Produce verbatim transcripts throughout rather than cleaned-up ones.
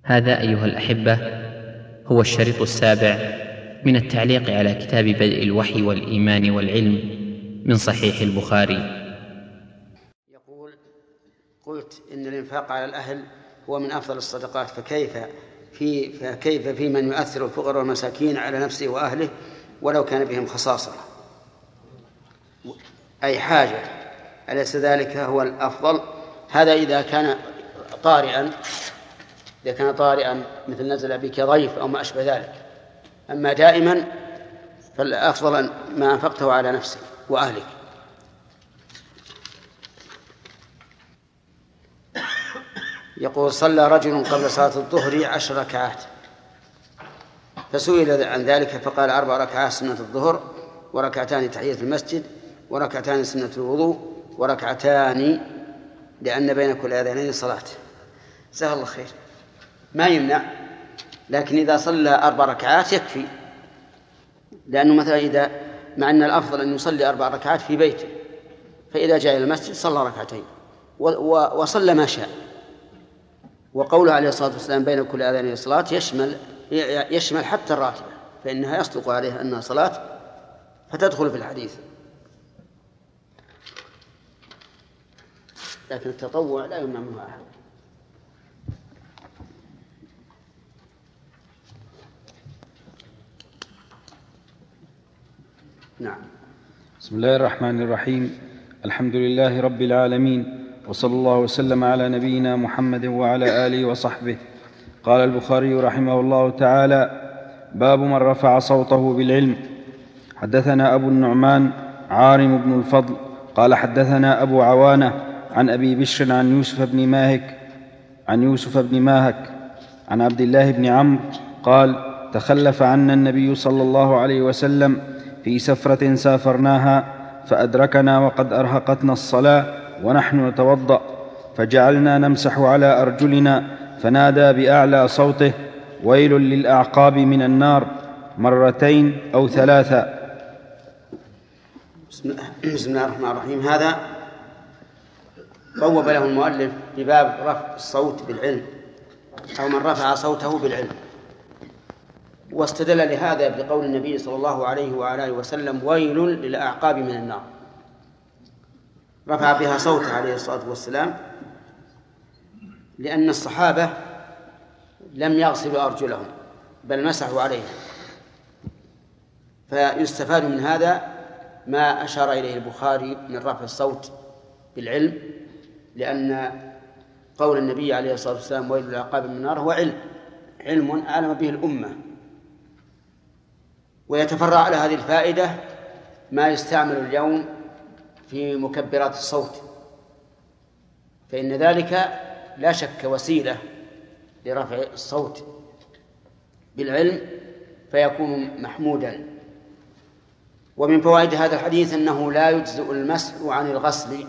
هذا أيها الأحبة هو الشريط السابع من التعليق على كتاب بدء الوحي والإيمان والعلم من صحيح البخاري. يقول: قلت إن الإنفاق على الأهل هو من أفضل الصدقات، فكيف في فكيف في من يؤثر الفقراء والمساكين على نفسه وأهله ولو كان بهم خصاصة، أي حاجة، أليس ذلك هو الأفضل؟ هذا إذا كان طارئا إذا كان طارئا مثل نزل بك ضيف أو ما أشبه ذلك. أما دائما فالأفضل ما أنفقته على نفسك وأهلك. يقول: صلى رجل قبل صلاة الظهر عشر ركعات، فسئل عن ذلك فقال: أربع ركعات سنة الظهر، وركعتان تحية المسجد، وركعتان سنة الوضوء، وركعتان لأن بين كل أذانين صلاة. جزاه الله خير. ما يمنع، لكن إذا صلى أربع ركعات يكفي، لأنه مثلا إذا مع أن الأفضل أن يصلي أربع ركعات في بيته، فإذا جاء إلى المسجد صلى ركعتين وصلى ما شاء. وقوله عليه الصلاة والسلام بين كل أذانين صلاة يشمل يشمل حتى الراتبة، فإنها يصدق عليها أنها صلاة فتدخل في الحديث. لكن التطوع لا يمنع منه أحد. نعم. بسم الله الرحمن الرحيم. الحمد لله رب العالمين، وصلى الله وسلم على نبينا محمد وعلى آله وصحبه. قال البخاري رحمه الله تعالى: باب من رفع صوته بالعلم. حدثنا أبو النعمان عارم بن الفضل قال حدثنا أبو عوانة عن أبي بشر عن يوسف بن ماهك عن يوسف بن ماهك عن عبد الله بن عمرو قال: تخلف عنا النبي صلى الله عليه وسلم في سفرة سافرناها، فأدركنا وقد أرهقتنا الصلاة ونحن نتوضأ، فجعلنا نمسح على أرجلنا، فنادى بأعلى صوته: ويل للأعقاب من النار، مرتين أو ثلاثا. بسم الله الرحمن الرحيم. هذا بوب له المؤلف بباب رفع الصوت بالعلم، أو من رفع صوته بالعلم، واستدل لهذا بقول النبي صلى الله عليه وعلى آله وسلم: ويل للأعقاب من النار. رفع بها صوته عليه الصلاة والسلام لأن الصحابة لم يغسلوا أرجلهم بل مسحوا عليها، فيستفاد من هذا ما أشار إليه البخاري من رفع الصوت بالعلم، لأن قول النبي عليه الصلاة والسلام: ويل للأعقاب من النار هو علم علم أعلم به الأمة. ويتفرع على هذه الفائدة ما يستعمل اليوم في مكبرات الصوت، فإن ذلك لا شك وسيلة لرفع الصوت بالعلم فيكون محمودا. ومن فوائد هذا الحديث أنه لا يجزئ المسح عن الغسل،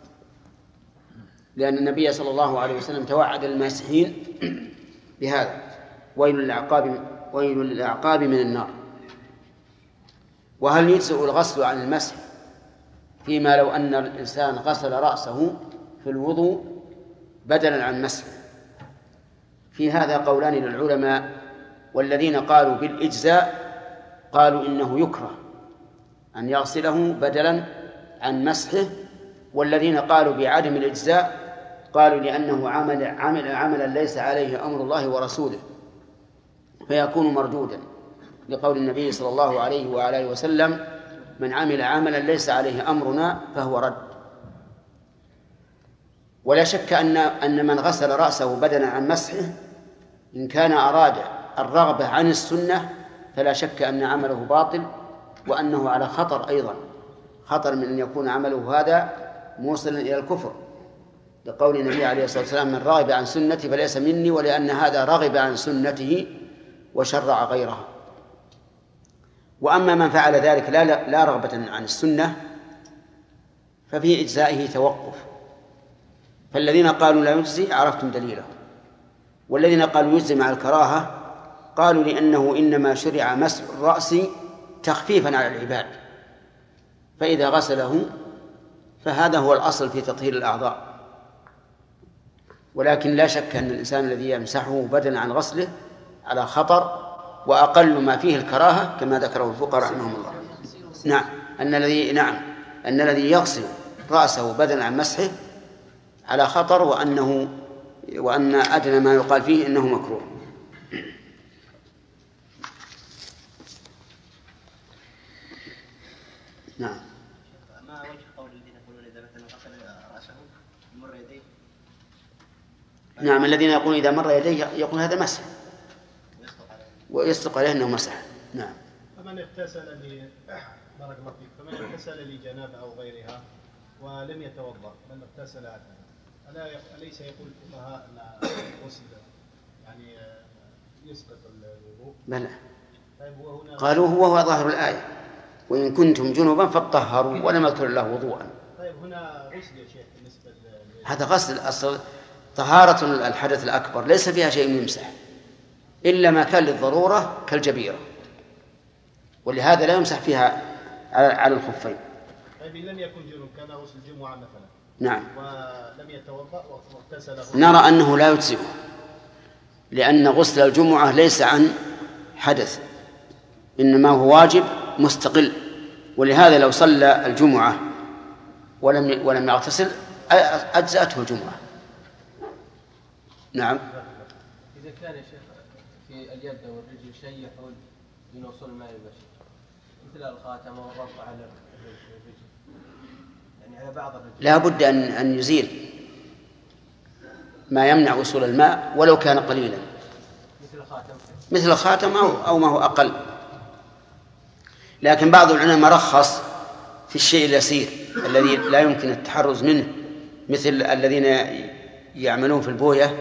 لأن النبي صلى الله عليه وسلم توعد الماسحين بهذا: ويل للأعقاب ويل للأعقاب من النار. وهل يجزئ الغسل عن المسح فيما لو أن الإنسان غسل رأسه في الوضوء بدلا عن مسح؟ في هذا قولان للعلماء، والذين قالوا بالإجزاء قالوا إنه يكره أن يغسله بدلا عن مسحه، والذين قالوا بعدم الإجزاء قالوا لأنه عمل عمل عملا ليس عليه أمر الله ورسوله فيكون مردودا، لقول النبي صلى الله عليه وآله وسلم: من عمل عملا ليس عليه أمرنا فهو رد. ولا شك أن أن من غسل رأسه بدلا عن مسحه إن كان أراد الرغبة عن السنة فلا شك أن عمله باطل، وأنه على خطر أيضا، خطر من أن يكون عمله هذا موصلا إلى الكفر، لقول النبي عليه الصلاة والسلام: من رغب عن سنتي فليس مني، ولأن هذا رغب عن سنته وشرع غيرها. وأما من فعل ذلك لا, لا رغبة عن السنة ففي إجزائه توقف. فالذين قالوا لا يجزي عرفتم دليله، والذين قالوا يجزي مع الكراهة قالوا لأنه إنما شرع مسح الرأس تخفيفا على العباد، فإذا غسله فهذا هو الأصل في تطهير الأعضاء. ولكن لا شك أن الإنسان الذي يمسحه بدلا عن غسله على خطر، وأقل ما فيه الكراهة كما ذكره الفقهاء رحمهم الله. نعم أن الذي نعم أن الذي يغسل رأسه بدلا عن مسحه على خطر، وأنه وأن أدنى ما يقال فيه إنه مكروه. نعم. ما وجه قول الذين يقولون إذا مثلا غسل رأسه مر يديه؟ نعم الذين يقولون إذا مر يديه يقول هذا مسح ويصدق عليه أنه مسح. نعم. فمن اغتسل ل بارك الله فيك فمن اغتسل لجنابة أو غيرها ولم يتوضأ بل اغتسل ألا أليس يقول الفقهاء أن الغسل يعني يسقط الوضوء؟ بلى. طيب وهنا قالوا هو هو ظاهر الآية وإن كنتم جنوبا فطهروا ولم يذكر الله وضوءا. طيب هنا غسل يا شيخ بالنسبة ل... هذا غسل أصل طهارة الحدث الأكبر ليس فيها شيء يمسح إلا ما كان للضرورة كالجبيرة، ولهذا لا يمسح فيها على الخفين. طيب لم يكن جنوب كان غسل الجمعة مثلا نعم ولم يتوضأ واغتسل نرى أنه لا يجزئه، لأن غسل الجمعة ليس عن حدث إنما هو واجب مستقل، ولهذا لو صلى الجمعة ولم ولم يغتسل أجزأته الجمعة. نعم. إذا كان يا شيخ في اليد والرجل شيء يحول من وصول الماء البشر مثل الخاتم والربط على الرجل، يعني على بعض الرجل لا بد أن أن يزيل ما يمنع وصول الماء ولو كان قليلا، مثل الخاتم مثل الخاتم أو أو ما هو أقل. لكن بعض العلماء رخص في الشيء اليسير الذي لا يمكن التحرز منه، مثل الذين يعملون في البوية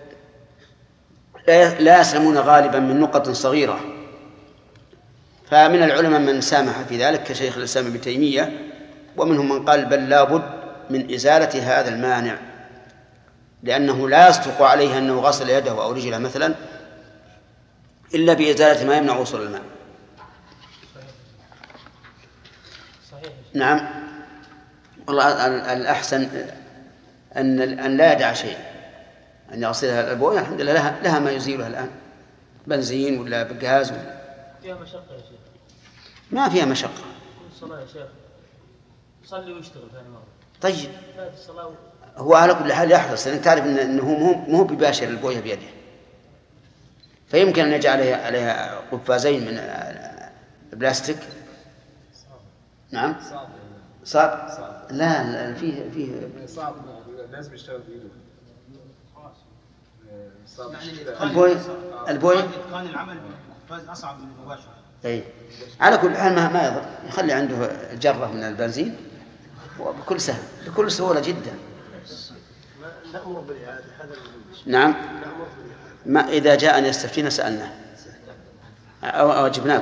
لا يسلمون غالبا من نقط صغيرة، فمن العلماء من سامح في ذلك كشيخ الإسلام ابن تيمية، ومنهم من قال بل لا بد من إزالة هذا المانع، لأنه لا يصدق عليه أنه غسل يده أو رجله مثلا إلا بإزالة ما يمنع وصول الماء. صحيح. نعم. والله الأحسن أن أن لا يدع شيء، أن يغسلها البوية الحمد لله لها, لها ما يزيلها الآن، بنزين ولا بغاز ولا. فيها مشقة يا شيخ؟ ما فيها مشقة. كل صلاة يا شيخ يصلي ويشتغل ثاني مرة. طيب ثالث الصلاة هو على كل حال يحرص، لأن تعرف أنه مو مو بباشر البوية بيده، فيمكن أن يجعل عليها, عليها قفازين من البلاستيك. نعم. صعب. لا فيه فيه صعب الناس بيشتغل بإيده. البوي البوي كان العمل بالقفاز أصعب من المباشرة. أي على كل حال ما ما يضر، يخلي عنده جرة من البنزين وبكل سهل بكل سهولة جدا. نأمر بالإعادة هذا. نعم. ما إذا جاء أن يستفتينا سألناه أو أوجبناه.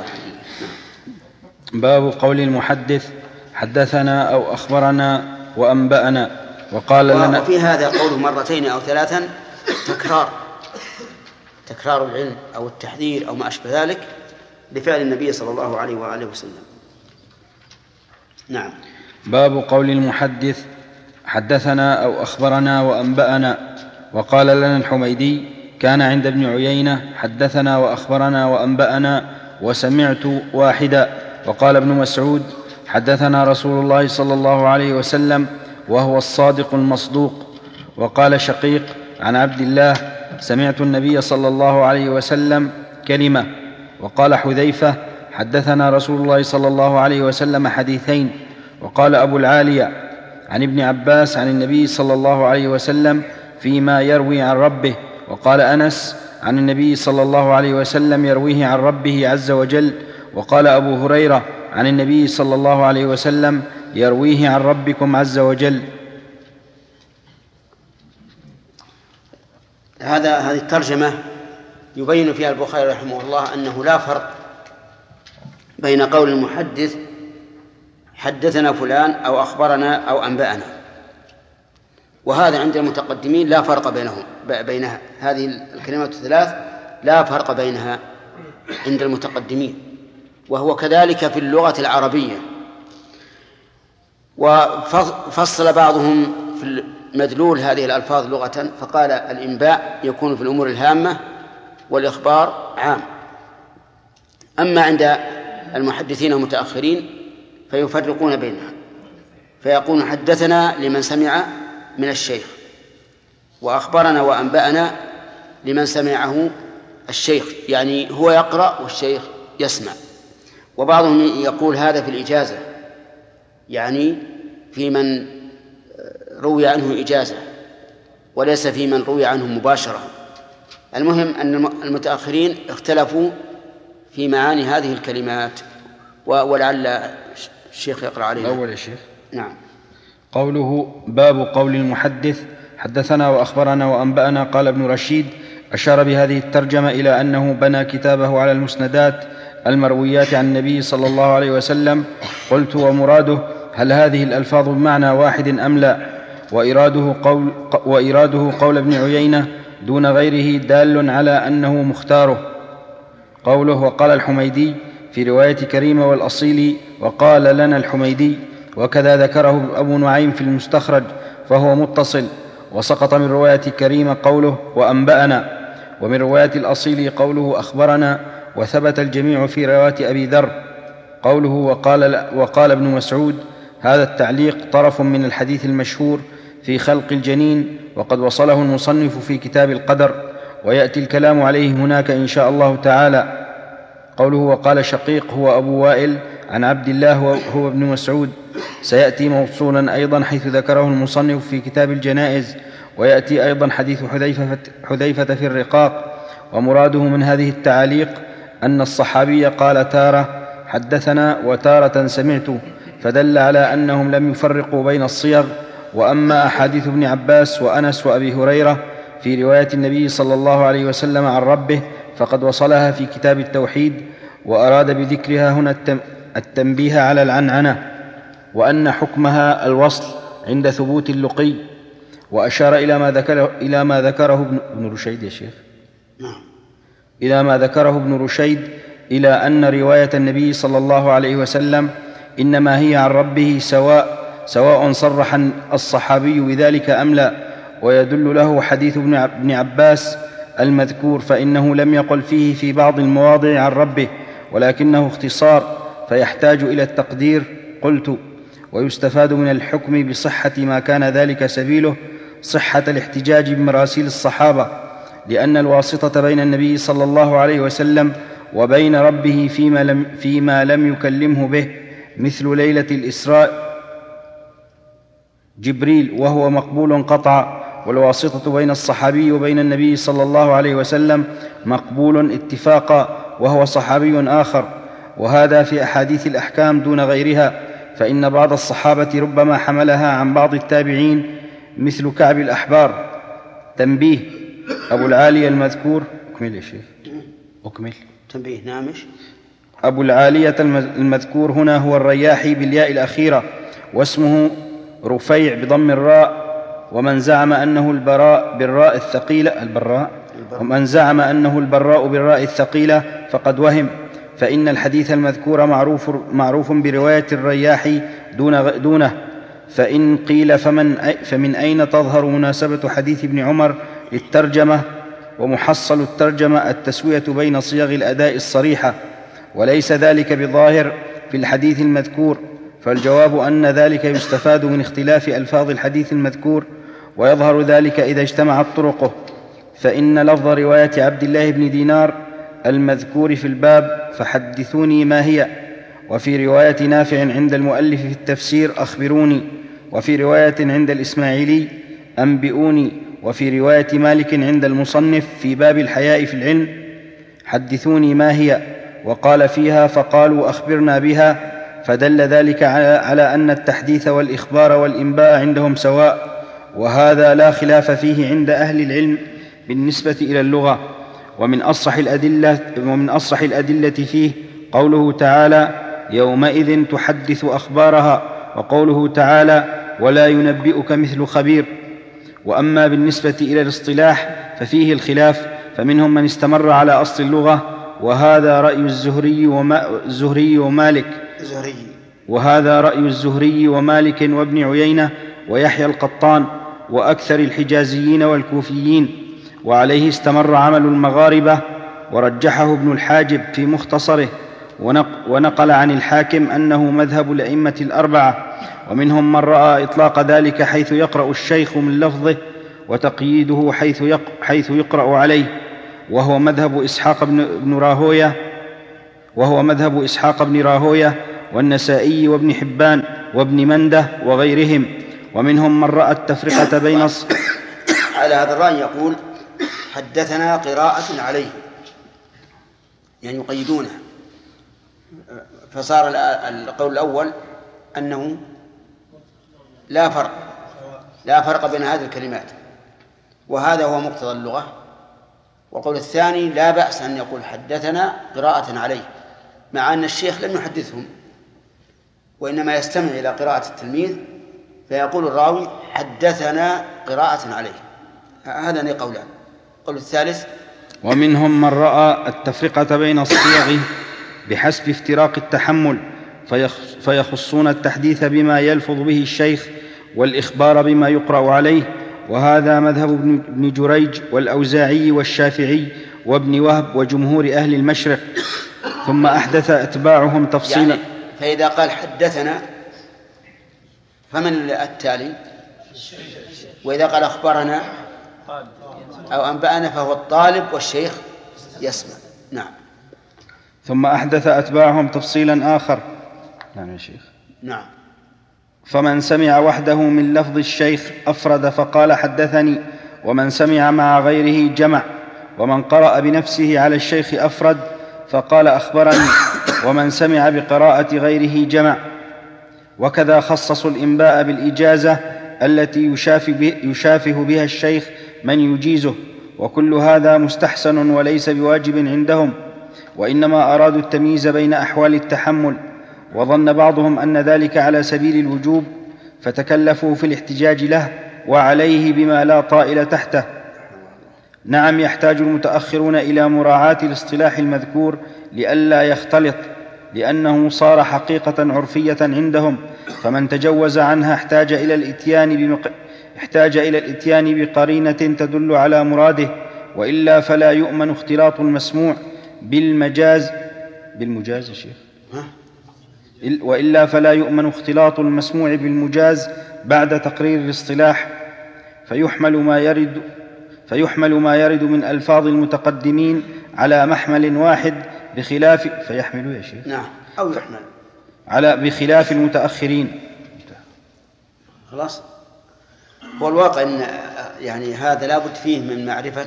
باب قول المحدث حدثنا أو أخبرنا وأنبأنا وقال لنا. وفي هذا قوله مرتين أو ثلاثا تكرار تكرار العلم أو التحذير أو ما أشبه ذلك بفعل النبي صلى الله عليه وآله وسلم. نعم. باب قول المحدث حدثنا أو أخبرنا وأنبأنا وقال لنا الحميدي كان عند ابن عيينة حدثنا وأخبرنا وأنبأنا وسمعت واحدا. وقال ابن مسعود حدثنا رسول الله صلى الله عليه وسلم وهو الصادق المصدوق. وقال شقيق عن عبد الله سمعت النبي صلى الله عليه وسلم كلمة. وقال حذيفة حدثنا رسول الله صلى الله عليه وسلم حديثين. وقال أبو العالية عن ابن عباس عن النبي صلى الله عليه وسلم فيما يروي عن ربه. وقال أنس عن النبي صلى الله عليه وسلم يرويه عن ربه عز وجل. وقال أبو هريرة عن النبي صلى الله عليه وسلم يرويه عن ربكم عز وجل. هذا هذه الترجمة يبين فيها البخاري رحمه الله أنه لا فرق بين قول المحدث حدثنا فلان أو أخبرنا أو أنبأنا، وهذا عند المتقدمين لا فرق بينهم بينها هذه الكلمات الثلاث لا فرق بينها عند المتقدمين، وهو كذلك في اللغة العربية. وفصل بعضهم في مدلول هذه الألفاظ لغة، فقال الإنباء يكون في الأمور الهامة والإخبار عام. أما عند المحدثين المتأخرين فيفرقون بينها، فيقول حدثنا لمن سمع من الشيخ، وأخبرنا وأنبأنا لمن سمعه الشيخ، يعني هو يقرأ والشيخ يسمع. وبعضهم يقول هذا في الإجازة، يعني في من روي عنه إجازة وليس في من روي عنه مباشرة. المهم أن المتأخرين اختلفوا في معاني هذه الكلمات، ولعل الشيخ يقرأ علينا. أول يا شيخ. نعم. قوله باب قول المحدث حدثنا وأخبرنا وأنبأنا. قال ابن رشيد أشار بهذه الترجمة إلى أنه بنى كتابه على المسندات المرويات عن النبي صلى الله عليه وسلم. قلت ومراده هل هذه الألفاظ بمعنى واحد أم لا؟ وإراده قول, وإراده قول ابن عيينة دون غيره دال على أنه مختاره. قوله وقال الحميدي في رواية كريمة والأصيل وقال لنا الحميدي، وكذا ذكره أبو نعيم في المستخرج فهو متصل. وسقط من رواية كريمة قوله وأنبأنا، ومن رواية الأصيل قوله أخبرنا، وثبت الجميع في رواية أبي ذر. قوله وقال, وقال ابن مسعود هذا التعليق طرف من الحديث المشهور في خلق الجنين، وقد وصله المصنف في كتاب القدر، ويأتي الكلام عليه هناك إن شاء الله تعالى. قوله وقال شقيق هو أبو وائل عن عبد الله هو ابن مسعود، سيأتي موصولا أيضا حيث ذكره المصنف في كتاب الجنائز، ويأتي أيضا حديث حذيفة, حذيفة في الرقاق. ومراده من هذه التعاليق أن الصحابي قال تارة حدثنا وتارة سمعت، فدل على أنهم لم يفرقوا بين الصيغ. وأما أحاديث ابن عباس وأنس وأبي هريرة في رواية النبي صلى الله عليه وسلم عن ربه فقد وصلها في كتاب التوحيد، وأراد بذكرها هنا التنبيه على العنعنة، وأن حكمها الوصل عند ثبوت اللقي. وأشار إلى ما ذكره, إلى ما ذكره ابن رشيد يا شيخ إلى ما ذكره ابن رشيد إلى أن رواية النبي صلى الله عليه وسلم إنما هي عن ربه سواء سواء صرح الصحابي بذلك أم لا. ويدل له حديث ابن عباس المذكور، فإنه لم يقل فيه في بعض المواضع عن ربه، ولكنه اختصار فيحتاج إلى التقدير. قلت ويستفاد من الحكم بصحة ما كان ذلك سبيله صحة الاحتجاج بمراسيل الصحابة، لأن الواسطة بين النبي صلى الله عليه وسلم وبين ربه فيما لم, فيما لم يكلمه به، مثل ليلة الإسراء جبريل وهو مقبول قطعا، والواسطة بين الصحابي وبين النبي صلى الله عليه وسلم مقبول اتفاقا وهو صحابي آخر. وهذا في أحاديث الأحكام دون غيرها، فإن بعض الصحابة ربما حملها عن بعض التابعين مثل كعب الأحبار. تنبيه أبو العالية المذكور أكمل يا شيخ أكمل تنبيه نامش أبو العالية المذكور هنا هو الرياحي بالياء الأخيرة، واسمه رفيع بضم الراء. ومن زعم أنه البراء بالراء الثقيلة البراء ومن زعم أنه البراء بالراء الثقيلة فقد وهم، فإن الحديث المذكور معروف, معروف برواية الرياحي دون دونه. فإن قيل فمن, فمن أين تظهر مناسبة حديث ابن عمر للترجمة؟ ومحصل الترجمة التسوية بين صيغ الأداء الصريحة، وليس ذلك بظاهر في الحديث المذكور. فالجواب أن ذلك يستفاد من اختلاف ألفاظ الحديث المذكور، ويظهر ذلك إذا اجتمعت طرقه. فإن لفظ رواية عبد الله بن دينار المذكور في الباب فحدثوني ما هي، وفي رواية نافع عند المؤلف في التفسير أخبروني، وفي رواية عند الإسماعيلي أنبئوني، وفي رواية مالك عند المصنف في باب الحياء في العلم حدثوني ما هي. وقال فيها فقالوا أخبرنا بها، فدل ذلك على أن التحديث والإخبار والإنباء عندهم سواء، وهذا لا خلاف فيه عند أهل العلم بالنسبة إلى اللغة. ومن أصح الأدلة, ومن أصح الأدلة فيه قوله تعالى يومئذ تحدث أخبارها، وقوله تعالى ولا ينبئك مثل خبير. وأما بالنسبة إلى الاصطلاح ففيه الخلاف، فمنهم من استمر على أصل اللغة، وهذا رأي الزهري, وما الزهري ومالك زهري. وهذا رأي الزهري ومالك وابن عيينة ويحيى القطان وأكثر الحجازيين والكوفيين، وعليه استمر عمل المغاربة، ورجحه ابن الحاجب في مختصره، ونقل عن الحاكم أنه مذهب الأئمة الأربعة، ومنهم من رأى إطلاق ذلك حيث يقرأ الشيخ من لفظه، وتقييده حيث, يق... حيث يقرأ عليه، وهو مذهب إسحاق بن راهوية وهو مذهب إسحاق بن راهوية والنسائي وابن حبان وابن منده وغيرهم. ومنهم من رأى التفرقة بين الص... على هذا الرأي يقول حدثنا قراءة عليه، يعني يقيدونه، فصار القول الأول أنه لا فرق لا فرق بين هذه الكلمات، وهذا هو مقتضى اللغة. وقول الثاني لا بأس أن يقول حدثنا قراءة عليه، مع أن الشيخ لم يحدثهم، وإنما يستمع إلى قراءة التلميذ فيقول الراوي حدثنا قراءة عليه. هذا قولان. قول الثالث ومنهم من رأى التفرقة بين الصيغ بحسب افتراق التحمل، فيخصون التحديث بما يلفظ به الشيخ والإخبار بما يقرأ عليه، وهذا مذهب ابن جريج والأوزاعي والشافعي وابن وهب وجمهور أهل المشرق. ثم أحدث أتباعهم تفصيلا. يعني فإذا قال حدثنا فمن التالي؟ وإذا قال أخبرنا أو أنبأنا فهو الطالب والشيخ يسمع. نعم. ثم أحدث أتباعهم تفصيلا آخر. نعم يا شيخ. نعم. فمن سمع وحده من لفظ الشيخ أفرد فقال حدثني، ومن سمع مع غيره جمع، ومن قرأ بنفسه على الشيخ أفرد فقال أخبرني، ومن سمع بقراءة غيره جمع. وكذا خصصوا الإنباء بالإجازة التي يشافه بها الشيخ من يجيزه، وكل هذا مستحسن وليس بواجب عندهم، وإنما أرادوا التمييز بين أحوال التحمل، وظن بعضهم أن ذلك على سبيل الوجوب فتكلفوا في الاحتجاج له وعليه بما لا طائل تحته. نعم، يحتاج المتأخرون إلى مراعاة الاصطلاح المذكور لئلا يختلط، لأنه صار حقيقة عرفية عندهم، فمن تجوز عنها احتاج إلى الإتيان بمق... احتاج إلى الإتيان بقرينة تدل على مراده، وإلا فلا يؤمن اختلاط المسموع بالمجاز بالمجاز يا شيخ وإلا فلا يؤمن اختلاط المسموع بالمجاز بعد تقرير الاصطلاح، فيحمل ما يرد فيحمل ما يرد من ألفاظ المتقدمين على محمل واحد بخلاف فيحمل يا شيخ نعم أو يحمل على بخلاف المتأخرين. خلاص. والواقع أن يعني هذا لا بد فيه من معرفة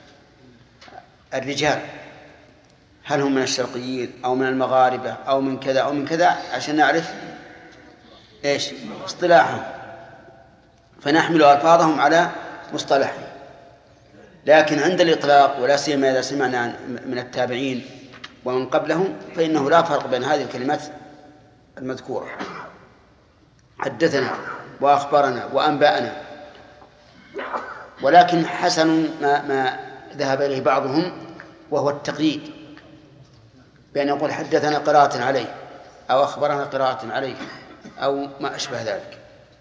الرجال، هل هم من الشرقيين أو من المغاربة أو من كذا أو من كذا، عشان نعرف إيش اصطلاحهم، فنحمل ألفاظهم على مصطلحهم. لكن عند الإطلاق، ولا سيما إذا سمعنا من التابعين ومن قبلهم، فإنه لا فرق بين هذه الكلمات المذكورة، حدثنا وأخبرنا وأنبأنا. ولكن حسن ما, ما ذهب إليه بعضهم، وهو التقييد بأن يقول حدثنا قراءة عليه أو أخبرنا قراءة عليه أو ما أشبه ذلك.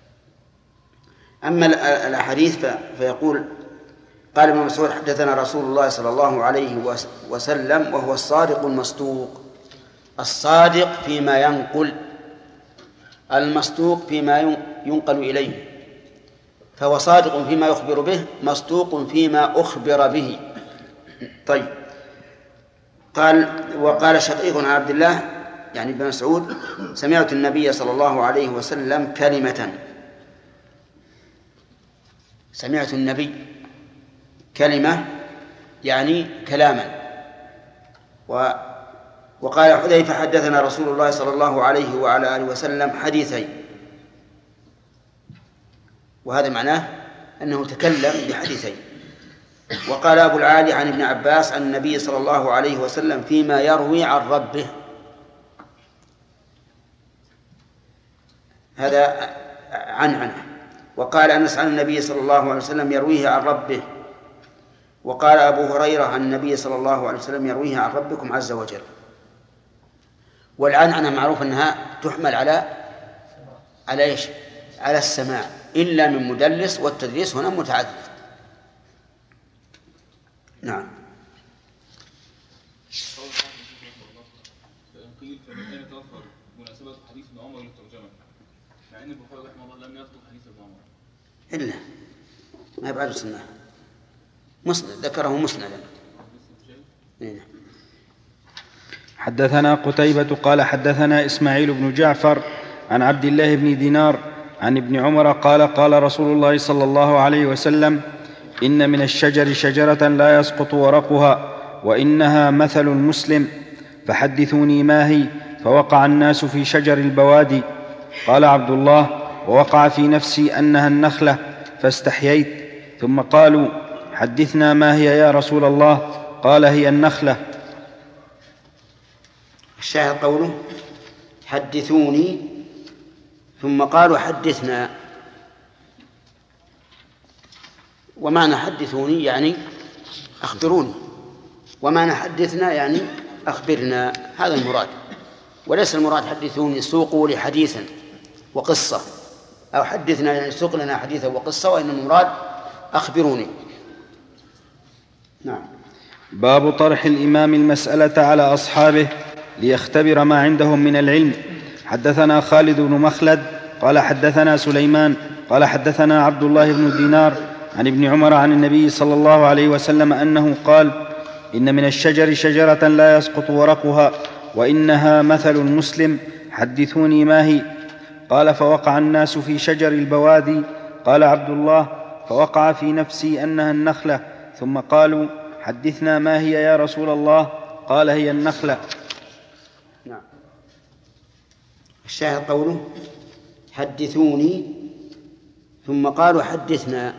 أما الأحاديث فيقول قال ابن مسعود حدثنا رسول الله صلى الله عليه وسلم وهو الصادق المصدوق. الصادق فيما ينقل، المصدوق فيما ينقل إليه، فهو صادق فيما يخبر به، مصدوق فيما أخبر به. طيب. قال وقال شقيق عن عبد الله يعني ابن مسعود سمعت النبي صلى الله عليه وسلم كلمة سمعت النبي كلمة يعني كلاما. وقال حذيفة حدثنا رسول الله صلى الله عليه وعلى آله وسلم حديثين، وهذا معناه أنه تكلم بحديثين. وقال أبو العالي عن ابن عباس عن النبي صلى الله عليه وسلم فيما يروي عن ربه، هذا عن عنه. وقال أنس عن النبي صلى الله عليه وسلم يرويه عن ربه. وقال أبو هريرة عن النبي صلى الله عليه وسلم يرويه عن ربكم عز وجل. والعنعنة معروف أنها تحمل على على إيش؟ على السماع. إلا من مدلس، والتدليس هنا متعدد. نعم. قيل فمن أين توفر مناسبة حديث ابن عمر للترجمة، مع أن البخاري رحمه الله لم يذكر حديث ابن عمر إلا ما يبعد سنة مسند، ذكره مسندا. حدثنا قتيبة قال حدثنا إسماعيل بن جعفر عن عبد الله بن دينار عن ابن عمر قال قال رسول الله صلى الله عليه وسلم: إن من الشجر شجرة لا يسقط ورقها وإنها مثل المسلم، فحدثوني ما هي؟ فوقع الناس في شجر البوادي. قال عبد الله: ووقع في نفسي أنها النخلة فاستحييت، ثم قالوا: حدثنا ما هي يا رسول الله؟ قال: هي النخلة. الشاهد قوله: حدثوني، ثم قالوا: حدثنا. ومعنى حدثوني يعني أخبروني، ومعنى حدثنا يعني أخبرنا، هذا المراد، وليس المراد حدثوني سوقوا لي حديثا وقصة، أو حدثنا يعني سوق لنا حديثا وقصة، وإن المراد أخبروني. نعم. باب طرح الإمام المسألة على أصحابه ليختبر ما عندهم من العلم. حدثنا خالد بن مخلد قال حدثنا سليمان قال حدثنا عبد الله بن دينار عن ابن عمر عن النبي صلى الله عليه وسلم أنه قال: إن من الشجر شجرة لا يسقط ورقها وإنها مثل المسلم، حدثوني ما هي؟ قال: فوقع الناس في شجر البوادي. قال عبد الله: فوقع في نفسي أنها النخلة، ثم قالوا: حدثنا ما هي يا رسول الله؟ قال: هي النخلة. نعم. الشاهد قوله: حدثوني، ثم قالوا: حدثنا.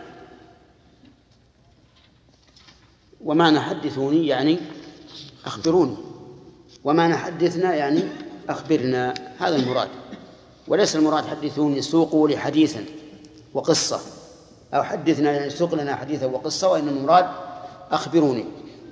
ومعنى حدثوني يعني أخبروني، ومعنى حدثنا يعني أخبرنا، هذا المراد، وليس المراد حدثوني سوقوا لي حديثا وقصة، أو حدثنا يعني سوق لنا حديثا وقصة، وإن المراد أخبروني.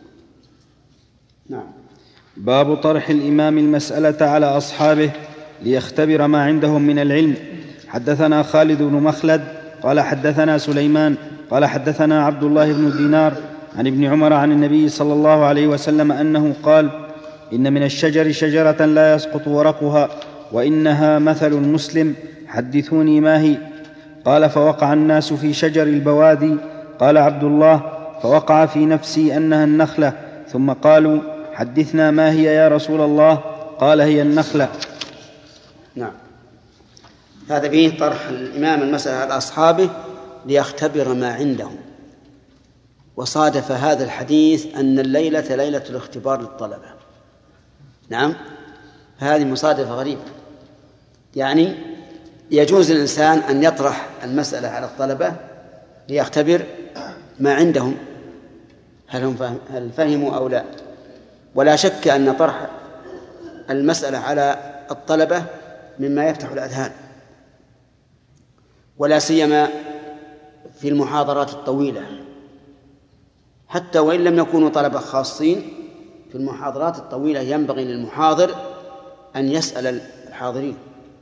نعم. باب طرح الإمام المسألة على أصحابه ليختبر ما عندهم من العلم. حدثنا خالد بن مخلد قال حدثنا سليمان قال حدثنا عبد الله بن دينار عن ابن عمر عن النبي صلى الله عليه وسلم أنه قال: إن من الشجر شجرة لا يسقط ورقها وإنها مثل المسلم، حدثوني ما هي؟ قال: فوقع الناس في شجر البوادي. قال عبد الله: فوقع في نفسي أنها النخلة، ثم قالوا: حدثنا ما هي يا رسول الله؟ قال: هي النخلة. نعم. هذا فيه طرح الإمام المسألة على أصحابه ليختبر ما عندهم. وصادف هذا الحديث أن الليلة ليلة الاختبار للطلبة. نعم، هذه مصادفة غريبة، يعني يجوز للإنسان أن يطرح المسألة على الطلبة ليختبر ما عندهم، هل هم فهم هل فهموا أو لا. ولا شك أن طرح المسألة على الطلبة مما يفتح الأذهان، ولا سيما في المحاضرات الطويلة، حتى وإن لم يكونوا طلبة خاصين. في المحاضرات الطويلة ينبغي للمحاضر أن يسأل الحاضرين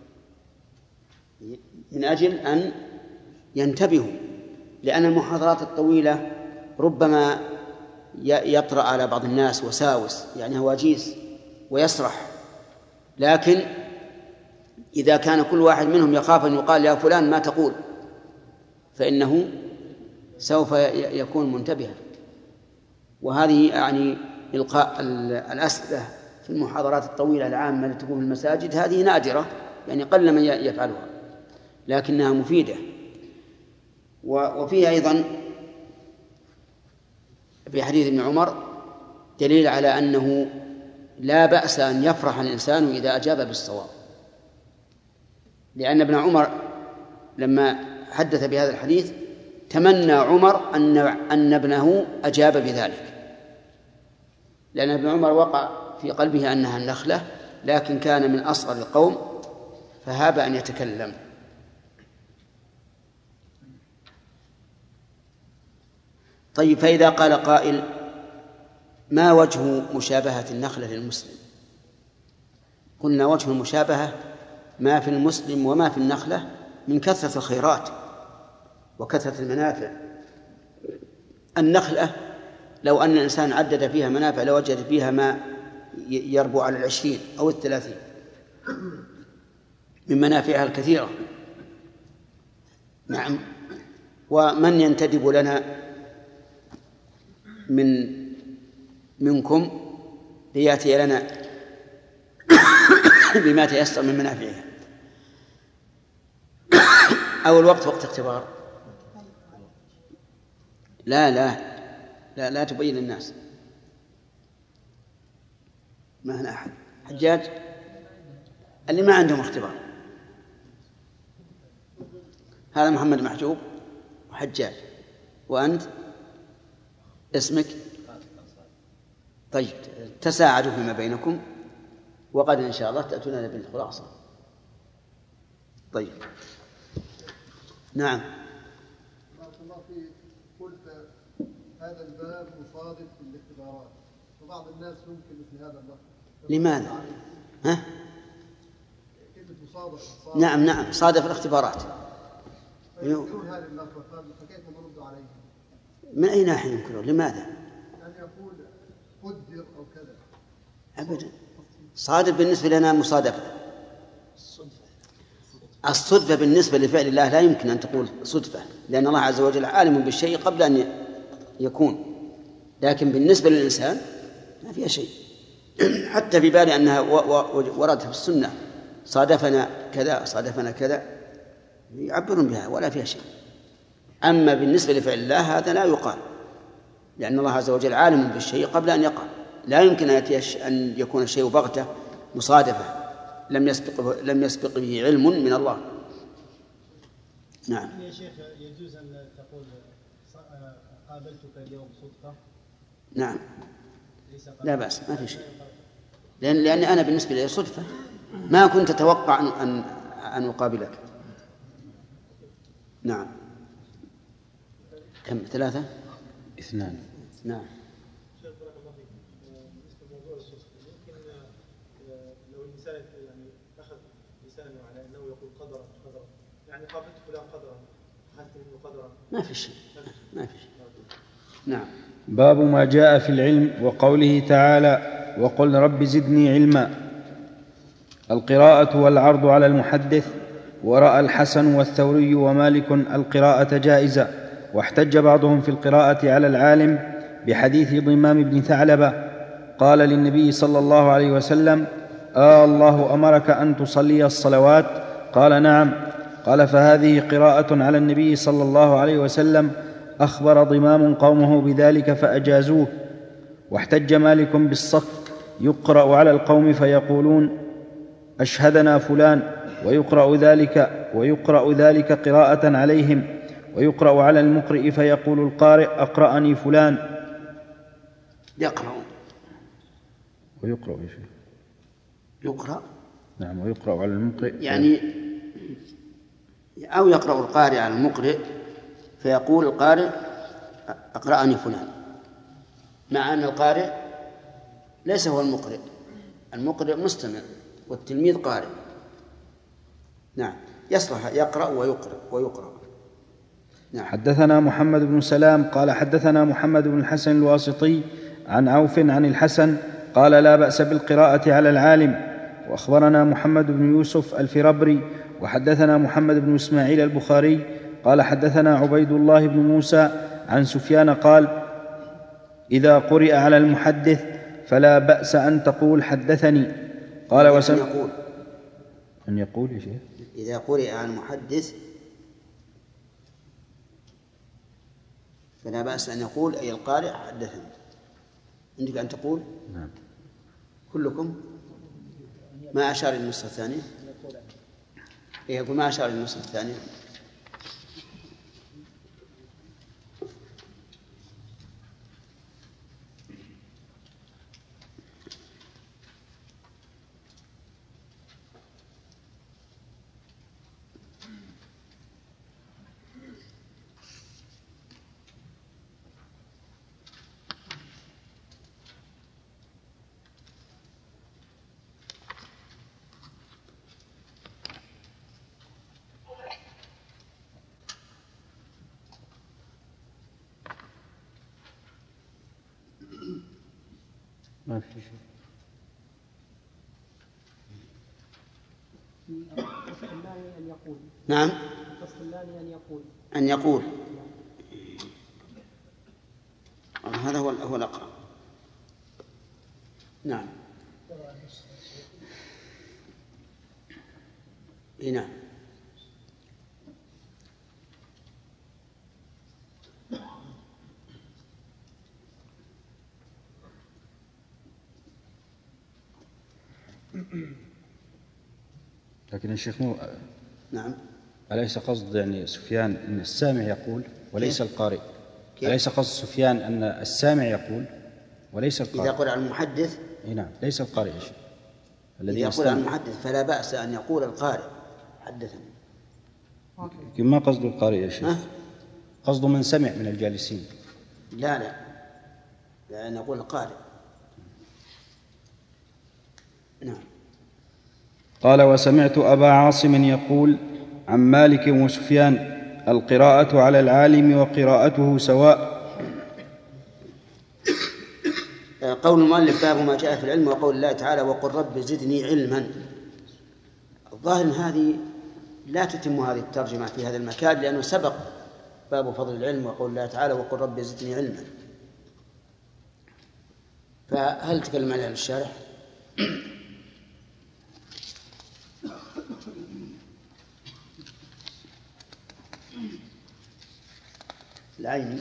من أجل أن ينتبهوا، لأن المحاضرات الطويلة ربما يطرأ على بعض الناس وساوس، يعني هواجيس، ويسرح. لكن إذا كان كل واحد منهم يخاف أن يقال: يا فلان ما تقول، فإنه سوف يكون منتبها. وهذه يعني إلقاء الأسئلة في المحاضرات الطويلة العامة التي تكون في المساجد هذه نادرة، يعني قل من يفعلها، لكنها مفيدة. وفيها أيضا في حديث ابن عمر دليل على أنه لا بأس أن يفرح الإنسان إذا أجاب بالصواب، لأن ابن عمر لما حدث بهذا الحديث تمنى عمر أن أن ابنه أجاب بذلك، لأن ابن عمر وقع في قلبه أنها النخلة، لكن كان من أصغر القوم فهاب أن يتكلم. طيب، فإذا قال قائل: ما وجه مشابهة النخلة للمسلم؟ قلنا: وجه المشابهة ما في المسلم وما في النخلة من كثرة الخيرات وكثرة المنافع. النخلة لو أن الإنسان عدد فيها منافع لوجد فيها ما يربو على العشرين أو الثلاثين من منافعها الكثيرة. نعم. ومن ينتدب لنا من منكم ليأتي لنا بما تيسر من منافعها؟ أو الوقت وقت اختبار؟ لا لا لا لا تبين للناس. ما هنا أحد. حجاج اللي ما عندهم اختبار. هذا محمد محجوب وحجاج. وأنت اسمك؟ طيب تساعدوا فيما بينكم وغدا إن شاء الله تأتون بالخلاصة. طيب نعم. بارك الله فيك. قلت هذا الباب مصادف للاختبارات وبعض الناس يمكن مثل هذا اللفظ. لماذا؟ ها؟ كلمة مصادف. نعم نعم صادف الاختبارات. ينكرون هذه اللفظة فكيف نرد عليهم؟ من أي ناحية ينكرون؟ لماذا؟ أن يقول قدر أو كذا. أبدا. صادف بالنسبة لنا مصادفة. الصدفة بالنسبة لفعل الله لا يمكن أن تقول صدفة، لأن الله عز وجل عالم بالشيء قبل أن يكون. لكن بالنسبة للإنسان ما فيها شيء. حتى في بالي أنها وردت في السنة صادفنا كذا صادفنا كذا يعبرون بها ولا فيها شيء. أما بالنسبة لفعل الله هذا لا يقال، لأن الله عز وجل عالم بالشيء قبل أن يقع. لا يمكن أن يكون الشيء بغتة مصادفة لم يسبق لم يسبق به علم من الله. نعم. يا شيخ يجوز أن تقول قابلتك اليوم صدفة؟ نعم لا بأس ما في شيء، لأن لأن أنا بالنسبة لي صدفة ما كنت أتوقع أن أن أقابلك. نعم. كم؟ ثلاثة؟ اثنان. نعم. شيخ بارك الله فيك. بالنسبة لموضوع الصدفة يمكن لو الإنسان يعني أخذ لسانه على أنه يقول قدرا قدرا يعني قابلت فلان قدرا حسيت منه قدرا ما في شيء ما في شيء. نعم. باب ما جاء في العلم وقوله تعالى وقل رب زدني علما. القراءة والعرض على المحدث. ورأى الحسن والثوري ومالك القراءة جائزة، واحتج بعضهم في القراءة على العالم بحديث ضمام بن ثعلبة قال للنبي صلى الله عليه وسلم آه الله أمرك أن تصلي الصلوات؟ قال نعم. قال فهذه قراءة على النبي صلى الله عليه وسلم. أخبر ضمام قومه بذلك فأجازوه. واحتج مالك بالصك يقرأ على القوم فيقولون أشهدنا فلان، ويقرأ ذلك, ويقرأ ذلك قراءة عليهم. ويقرأ على المقرئ فيقول القارئ أقرأني فلان. يقرأ ويقرأ يا شيخ. يقرأ نعم. ويقرأ على المقرئ يعني أو يقرأ القارئ على المقرئ فيقول القارئ أقرأني فلان، مع أن القارئ ليس هو المقرئ. المقرئ مستمع والتلميذ قارئ. نعم. يصلح يقرأ ويقرأ ويقرأ. نعم. حدثنا محمد بن سلام قال حدثنا محمد بن الحسن الواسطي عن عوف عن الحسن قال لا بأس بالقراءة على العالم. وأخبرنا محمد بن يوسف الفربري وحدثنا محمد بن إسماعيل البخاري قال حدثنا عبيد الله بن موسى عن سفيان قال إذا قرئ على المحدث فلا بأس أن تقول حدثني. قال وسم يقول أن يقول يا شيخ إذا قرئ على المحدث فلا بأس أن يقول أي القارئ حدثني. عندك أن تقول نعم. كلكم ما أشار النص الثاني يقول ما أشار النص الثاني. ما في شيء. القسطلاني أن يقول. نعم. القسطلاني أن يقول. أن يقول. هذا هو هو الأقرب. نعم. نعم. لكن الشيخ مو نعم. أليس قصد يعني سفيان أن السامع يقول وليس كيف؟ القارئ؟ كيف؟ أليس قصد سفيان أن السامع يقول وليس القارئ؟ إذا قرأ المحدث. نعم، ليس القارئ يا شيخ. الذي يقول عن المحدث فلا بأس أن يقول القارئ حدثنا. ما قصد القارئ يا شيخ؟ قصد من سمع من الجالسين. لا لا لا نقول القارئ. نعم. قال: وسمعت أبا عاصم يقول عن مالك وسفيان: القراءة على العالم وقراءته سواء. قول المؤلف: باب ما جاء في العلم وقول الله تعالى: وقل رب زدني علما. الظاهر ان هذه لا تتم هذه الترجمة في هذا المكان، لأنه سبق باب فضل العلم وقول الله تعالى: وقل رب زدني علما. فهل تكلم عليها الشارح؟ العيني.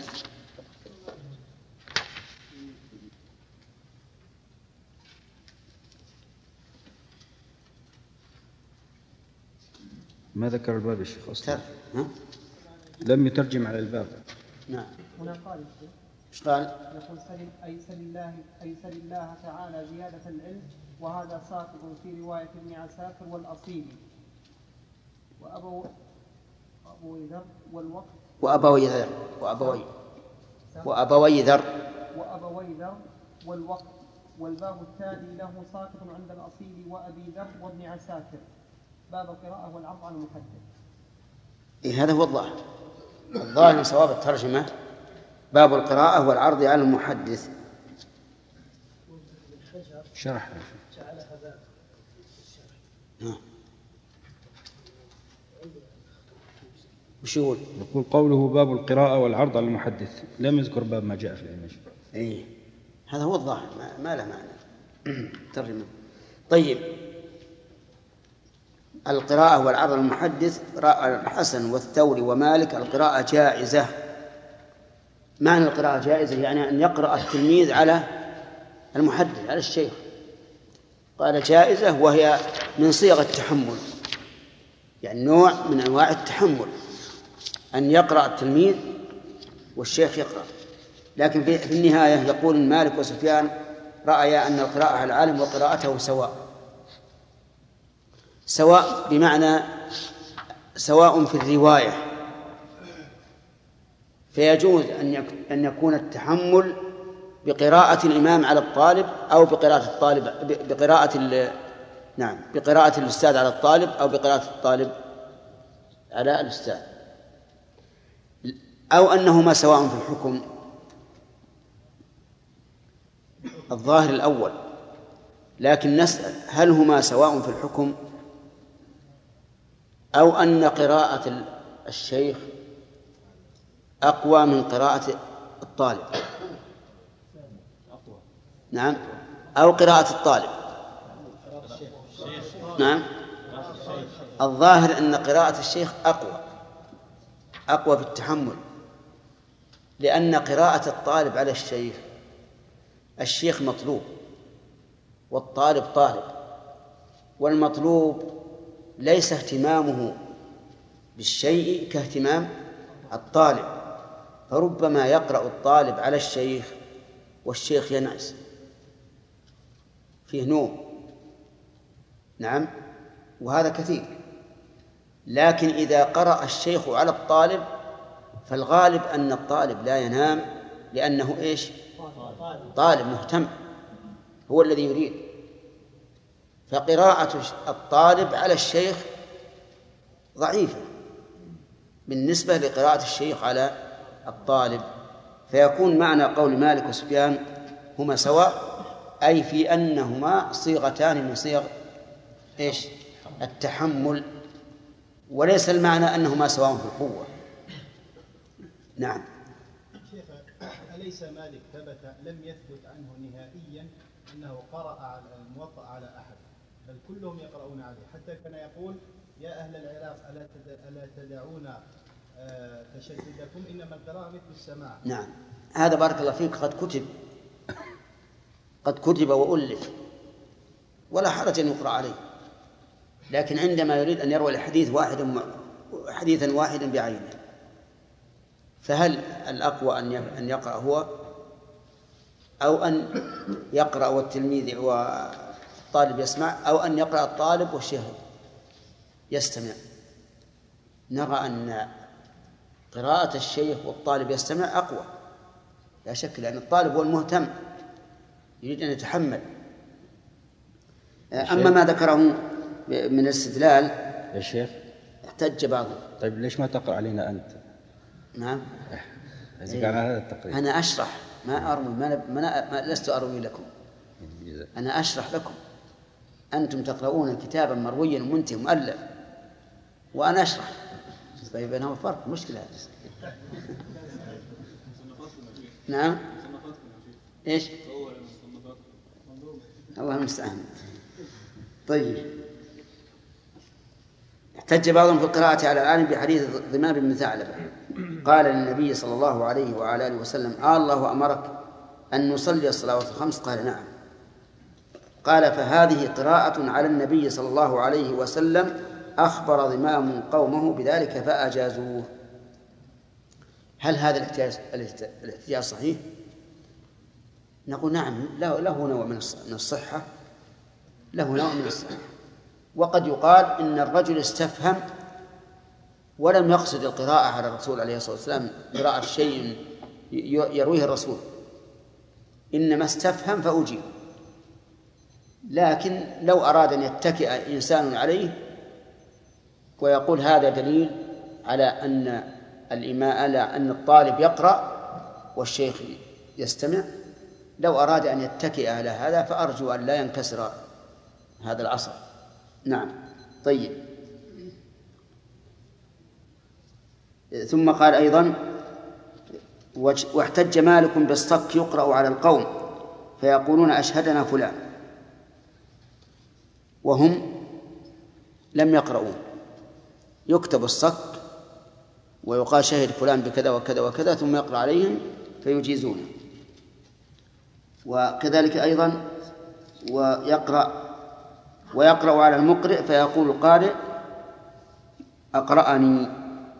ما ذكر الباب يا شيخ أصلا. ها؟ لم يترجم على الباب. نعم. هنا قال ايش قال؟ يقول: سل أي سل الله أي سل الله تعالى زيادة العلم، وهذا ساقط في رواية ابن عساكر والأصيلي وأبو أبو ذر والوقت وأبوي ذر وأبوي وأبوي ذر وأبوي ذر والوقت. والباب التالي له ساقط عند الأصيل وأبي ذر وابن عساكر. باب القراءة والعرض على المحدث. إيه هذا هو الظاهر. الظاهر من صواب الترجمة باب القراءة والعرض على المحدث. شرح. وش يقول؟ يقول قوله باب القراءة والعرض على المحدث، لم يذكر باب ما جاء في العلم. إيه هذا هو الظاهر، ما, ما له معنى. ترجمة. طيب، القراءة والعرض على المحدث: الحسن والثوري ومالك القراءة جائزة. معنى القراءة جائزة يعني أن يقرأ التلميذ على المحدث على الشيخ. قال جائزة وهي من صيغ التحمل، يعني نوع من أنواع التحمل، أن يقرأ التلميذ والشيخ يقرأ. لكن في النهاية يقول مالك وسفيان رأيا أن القراءة على العالم وقراءته سواء. سواء بمعنى سواء في الرواية، فيجوز أن يكون التحمل بقراءة الإمام على الطالب أو بقراءة الطالب بقراءة نعم بقراءة الأستاذ على الطالب أو بقراءة الطالب على الأستاذ، أو أنهما سواء في الحكم. الظاهر الأول، لكن نسأل: هل هما سواء في الحكم أو أن قراءة الشيخ أقوى من قراءة الطالب؟ نعم، أو قراءة الطالب. نعم، الظاهر أن قراءة الشيخ أقوى أقوى بالتحمل، لأن قراءة الطالب على الشيخ، الشيخ مطلوب والطالب طالب، والمطلوب ليس اهتمامه بالشيء كاهتمام الطالب، فربما يقرأ الطالب على الشيخ والشيخ ينعس فيه نوم. نعم، وهذا كثير. لكن إذا قرأ الشيخ على الطالب فالغالب أن الطالب لا ينام، لأنه إيش؟ طالب مهتم، هو الذي يريد. فقراءة الطالب على الشيخ ضعيفة بالنسبة لقراءة الشيخ على الطالب، فيكون معنى قول مالك وسفيان هما سواء أي في أنهما صيغتان من صيغ إيش التحمل، وليس المعنى أنهما سواء في القوة. نعم. شيخ، أليس مالك ثبت لم يثبت عنه نهائيا أنه قرأ على الموطأ على أحد، بل كلهم يقرؤون عليه، حتى كان يقول يا أهل العراق ألا تدعون تشددكم إنما القراءة مثل السماع. نعم، هذا بارك الله فيك قد كتب قد كتب وألف ولا حرج أن يقرأ عليه، لكن عندما يريد أن يروي الحديث واحد حديثا واحدا بعينه، فهل الأقوى أن يقرأ هو أو أن يقرأ والتلميذ والطالب يسمع، أو أن يقرأ الطالب والشيخ يستمع؟ نرى أن قراءة الشيخ والطالب يستمع أقوى لا شك، لأن الطالب هو المهتم يريد أن يتحمل. أما ما ذكره من الاستدلال يا شيخ احتج بعضهم. طيب ليش ما تقرأ علينا أنت؟ نعم، إذا كان هذا التقرير أنا أشرح ما أروي، ما, ما, ما لست أروي لكم، أنا أشرح لكم. أنتم تقرؤون كتابا مرويا ومنتهي مؤلف وأنا أشرح. طيب بينهما فرق، مشكلة. نعم. إيش؟ الله المستعان. طيب، احتج بعضهم في القراءة على العالم بحديث ضمام بن ثعلبة قال للنبي صلى الله عليه وعلى آله وسلم آه الله أمرك أن نصلي الصلوات الخمس؟ قال نعم. قال فهذه قراءة على النبي صلى الله عليه وسلم أخبر ضمام قومه بذلك فأجازوه. هل هذا الاحتجاج الاحتجاج صحيح؟ نقول نعم، له نوع من الصحة، له نوع من الصحة. وقد يقال إن الرجل استفهم ولم يقصد القراءة على الرسول عليه الصلاة والسلام قراءة شيء يرويه الرسول، إنما استفهم فأجيب. لكن لو أراد أن يتكئ إنسان عليه ويقول هذا دليل على أن الإمام على أن الطالب يقرأ والشيخ يستمع، لو أراد أن يتكئ على هذا فأرجو أن لا ينكسر هذا العصر. نعم. طيب، ثم قال أيضا واحتج مالك بالصك يقرأ على القوم فيقولون أشهدنا فلان وهم لم يقرؤون، يكتب الصك ويقال شهد فلان بكذا وكذا وكذا ثم يقرأ عليهم فيجيزون. وكذلك أيضا ويقرأ ويقرأ على المقرئ فيقول القارئ أقرأني،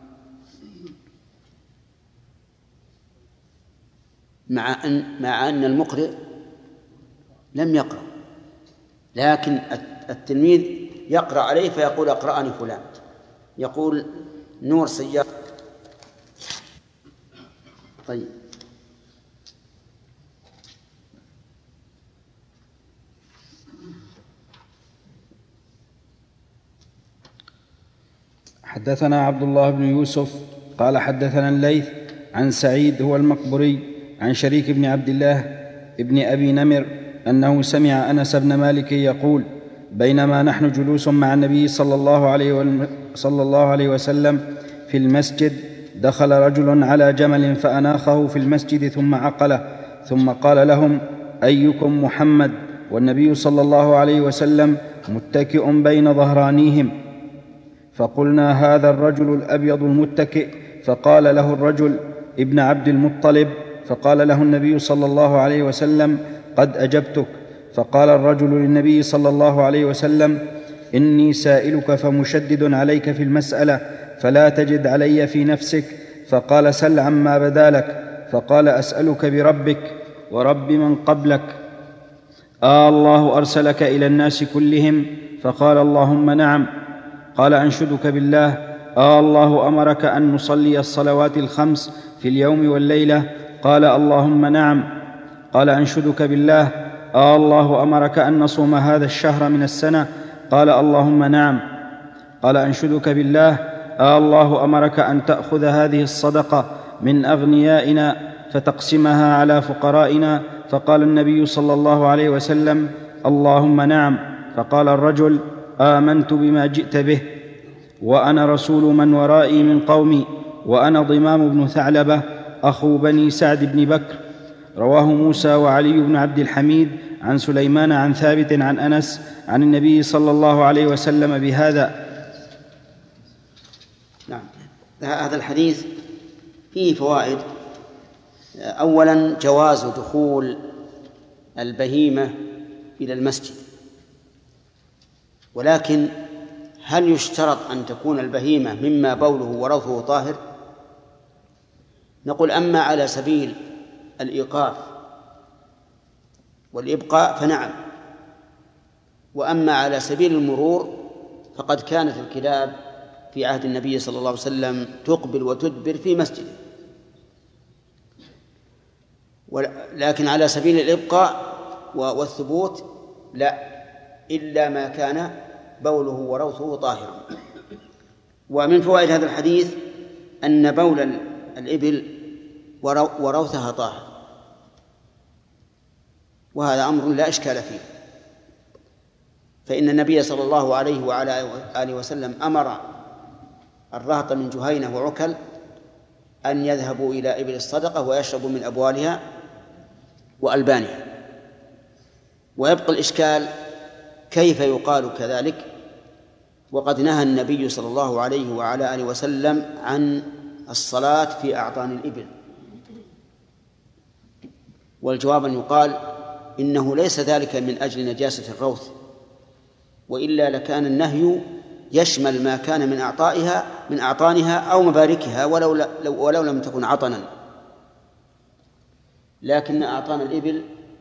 مع أن مع أن المقرئ لم يقرأ، لكن التلميذ يقرأ عليه فيقول أقرأني فلان. يقول نور سيارة. طيب، حدثنا عبد الله بن يوسف قال حدثنا الليث عن سعيد هو المقبري عن شريك بن عبد الله ابن أبي نمر أنه سمع أنس بن مالك يقول بينما نحن جلوس مع النبي صلى الله عليه صلى الله عليه وسلم في المسجد دخل رجل على جمل فأناخه في المسجد ثم عقله ثم قال لهم أيكم محمد؟ والنبي صلى الله عليه وسلم متكئ بين ظهرانيهم، فقلنا هذا الرجل الأبيض المتكئ، فقال له الرجل ابن عبد المطلب، فقال له النبي صلى الله عليه وسلم قد أجبتك. فقال الرجل للنبي صلى الله عليه وسلم إني سائلك فمشدد عليك في المسألة فلا تجد علي في نفسك، فقال سل عما بدا لك. فقال أسألك بربك ورب من قبلك آه الله أرسلك إلى الناس كلهم؟ فقال اللهم نعم. قال أنشدك بالله آه الله أمرك أن نصلي الصلوات الخمس في اليوم والليلة؟ قال اللهم نعم. قال أنشدك بالله آه الله أمرك أن نصوم هذا الشهر من السنة؟ قال اللهم نعم. قال أنشدك بالله آه الله أمرك أن تأخذ هذه الصدقة من أغنيائنا فتقسمها على فقرائنا؟ فقال النبي صلى الله عليه وسلم: اللهم نعم. فقال الرجل: آمنت بما جئت به، وأنا رسول من ورائي من قومي، وأنا ضمام بن ثعلبة أخو بني سعد بن بكر. رواه موسى وعلي بن عبد الحميد عن سليمان عن ثابت عن أنس عن النبي صلى الله عليه وسلم بهذا. نعم، هذا الحديث فيه فوائد. أولا جواز دخول البهيمة إلى المسجد، ولكن هل يشترط أن تكون البهيمة مما بوله وروثه طاهر؟ نقول أما على سبيل الإيقاف والإبقاء فنعم، وأما على سبيل المرور فقد كانت الكلاب في عهد النبي صلى الله عليه وسلم تقبل وتدبر في مسجده، لكن على سبيل الإبقاء والثبوت لا، إلا ما كان بوله وروثه طاهرا. ومن فوائد هذا الحديث أن بول الإبل وروثها طاهر، وهذا أمر لا إشكال فيه، فإن النبي صلى الله عليه وعلى آله وسلم أمر الرهط من جهينة وعكل أن يذهبوا إلى إبل الصدقة ويشربوا من أبوالها وألبانها. ويبقى الإشكال كيف يقال كذلك وقد نهى النبي صلى الله عليه وعلى آله وسلم عن الصلاة في أعطان الإبل؟ والجواب أن يقال إنه ليس ذلك من أجل نجاسة الروث، وإلا لكان النهي يشمل ما كان من أعطائها من أعطانها أو مباركها ولو, ولو لم تكن عطنا. لكن أعطان الإبل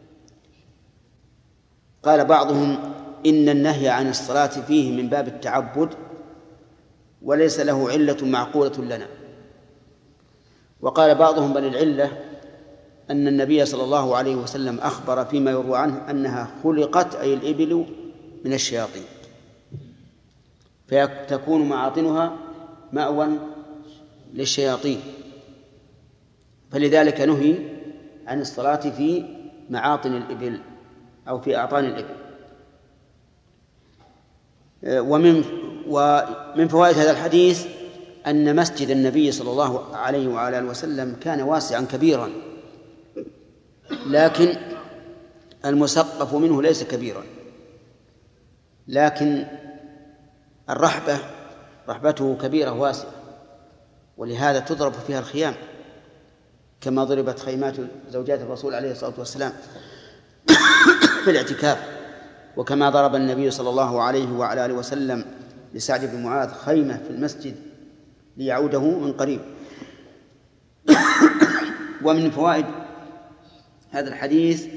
قال بعضهم إن النهي عن الصلاة فيه من باب التعبد وليس له علة معقولة لنا. وقال بعضهم بل العلة أن النبي صلى الله عليه وسلم أخبر فيما يروى عنه أنها خلقت أي الإبل من الشياطين، فتكون معاطنها مأوى للشياطين، فلذلك نهي عن الصلاة في معاطن الإبل أو في أعطان الإبل. ومن ومن فوائد هذا الحديث أن مسجد النبي صلى الله عليه وعلى آله وسلم كان واسعا كبيرا، لكن المسقف منه ليس كبيرا، لكن الرحبة رحبته كبيرة واسعة، ولهذا تضرب فيها الخيام كما ضربت خيمات زوجات الرسول عليه الصلاة والسلام في الاعتكاف، وكما ضرب النبي صلى الله عليه وعلى آله وسلم لسعد بن معاذ خيمة في المسجد ليعوده من قريب. ومن فوائد هذا الحديث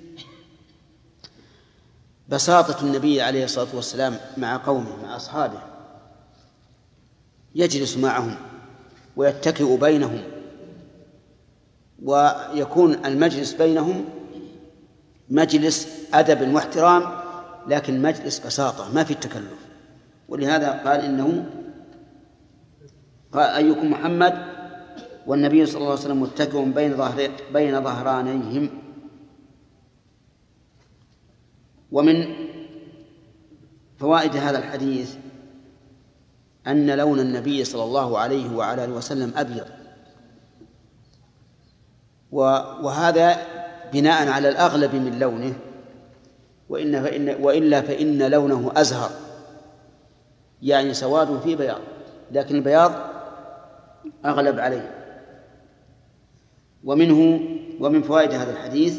بساطة النبي عليه الصلاة والسلام مع قومه مع أصحابه، يجلس معهم ويتكئ بينهم، ويكون المجلس بينهم مجلس أدب واحترام، لكن مجلس بساطة ما في التكلف. ولهذا قال إنه قال أيكم محمد والنبي صلى الله عليه وسلم متكئ بين ظهر بين ظهرانيهم. ومن فوائد هذا الحديث أن لون النبي صلى الله عليه وعلى آله وسلم أبيض، وهذا بناء على الأغلب من لونه، وإن فإن وإلا فإن لونه أزهر، يعني سواد في بياض، لكن البياض أغلب عليه. ومنه ومن فوائد هذا الحديث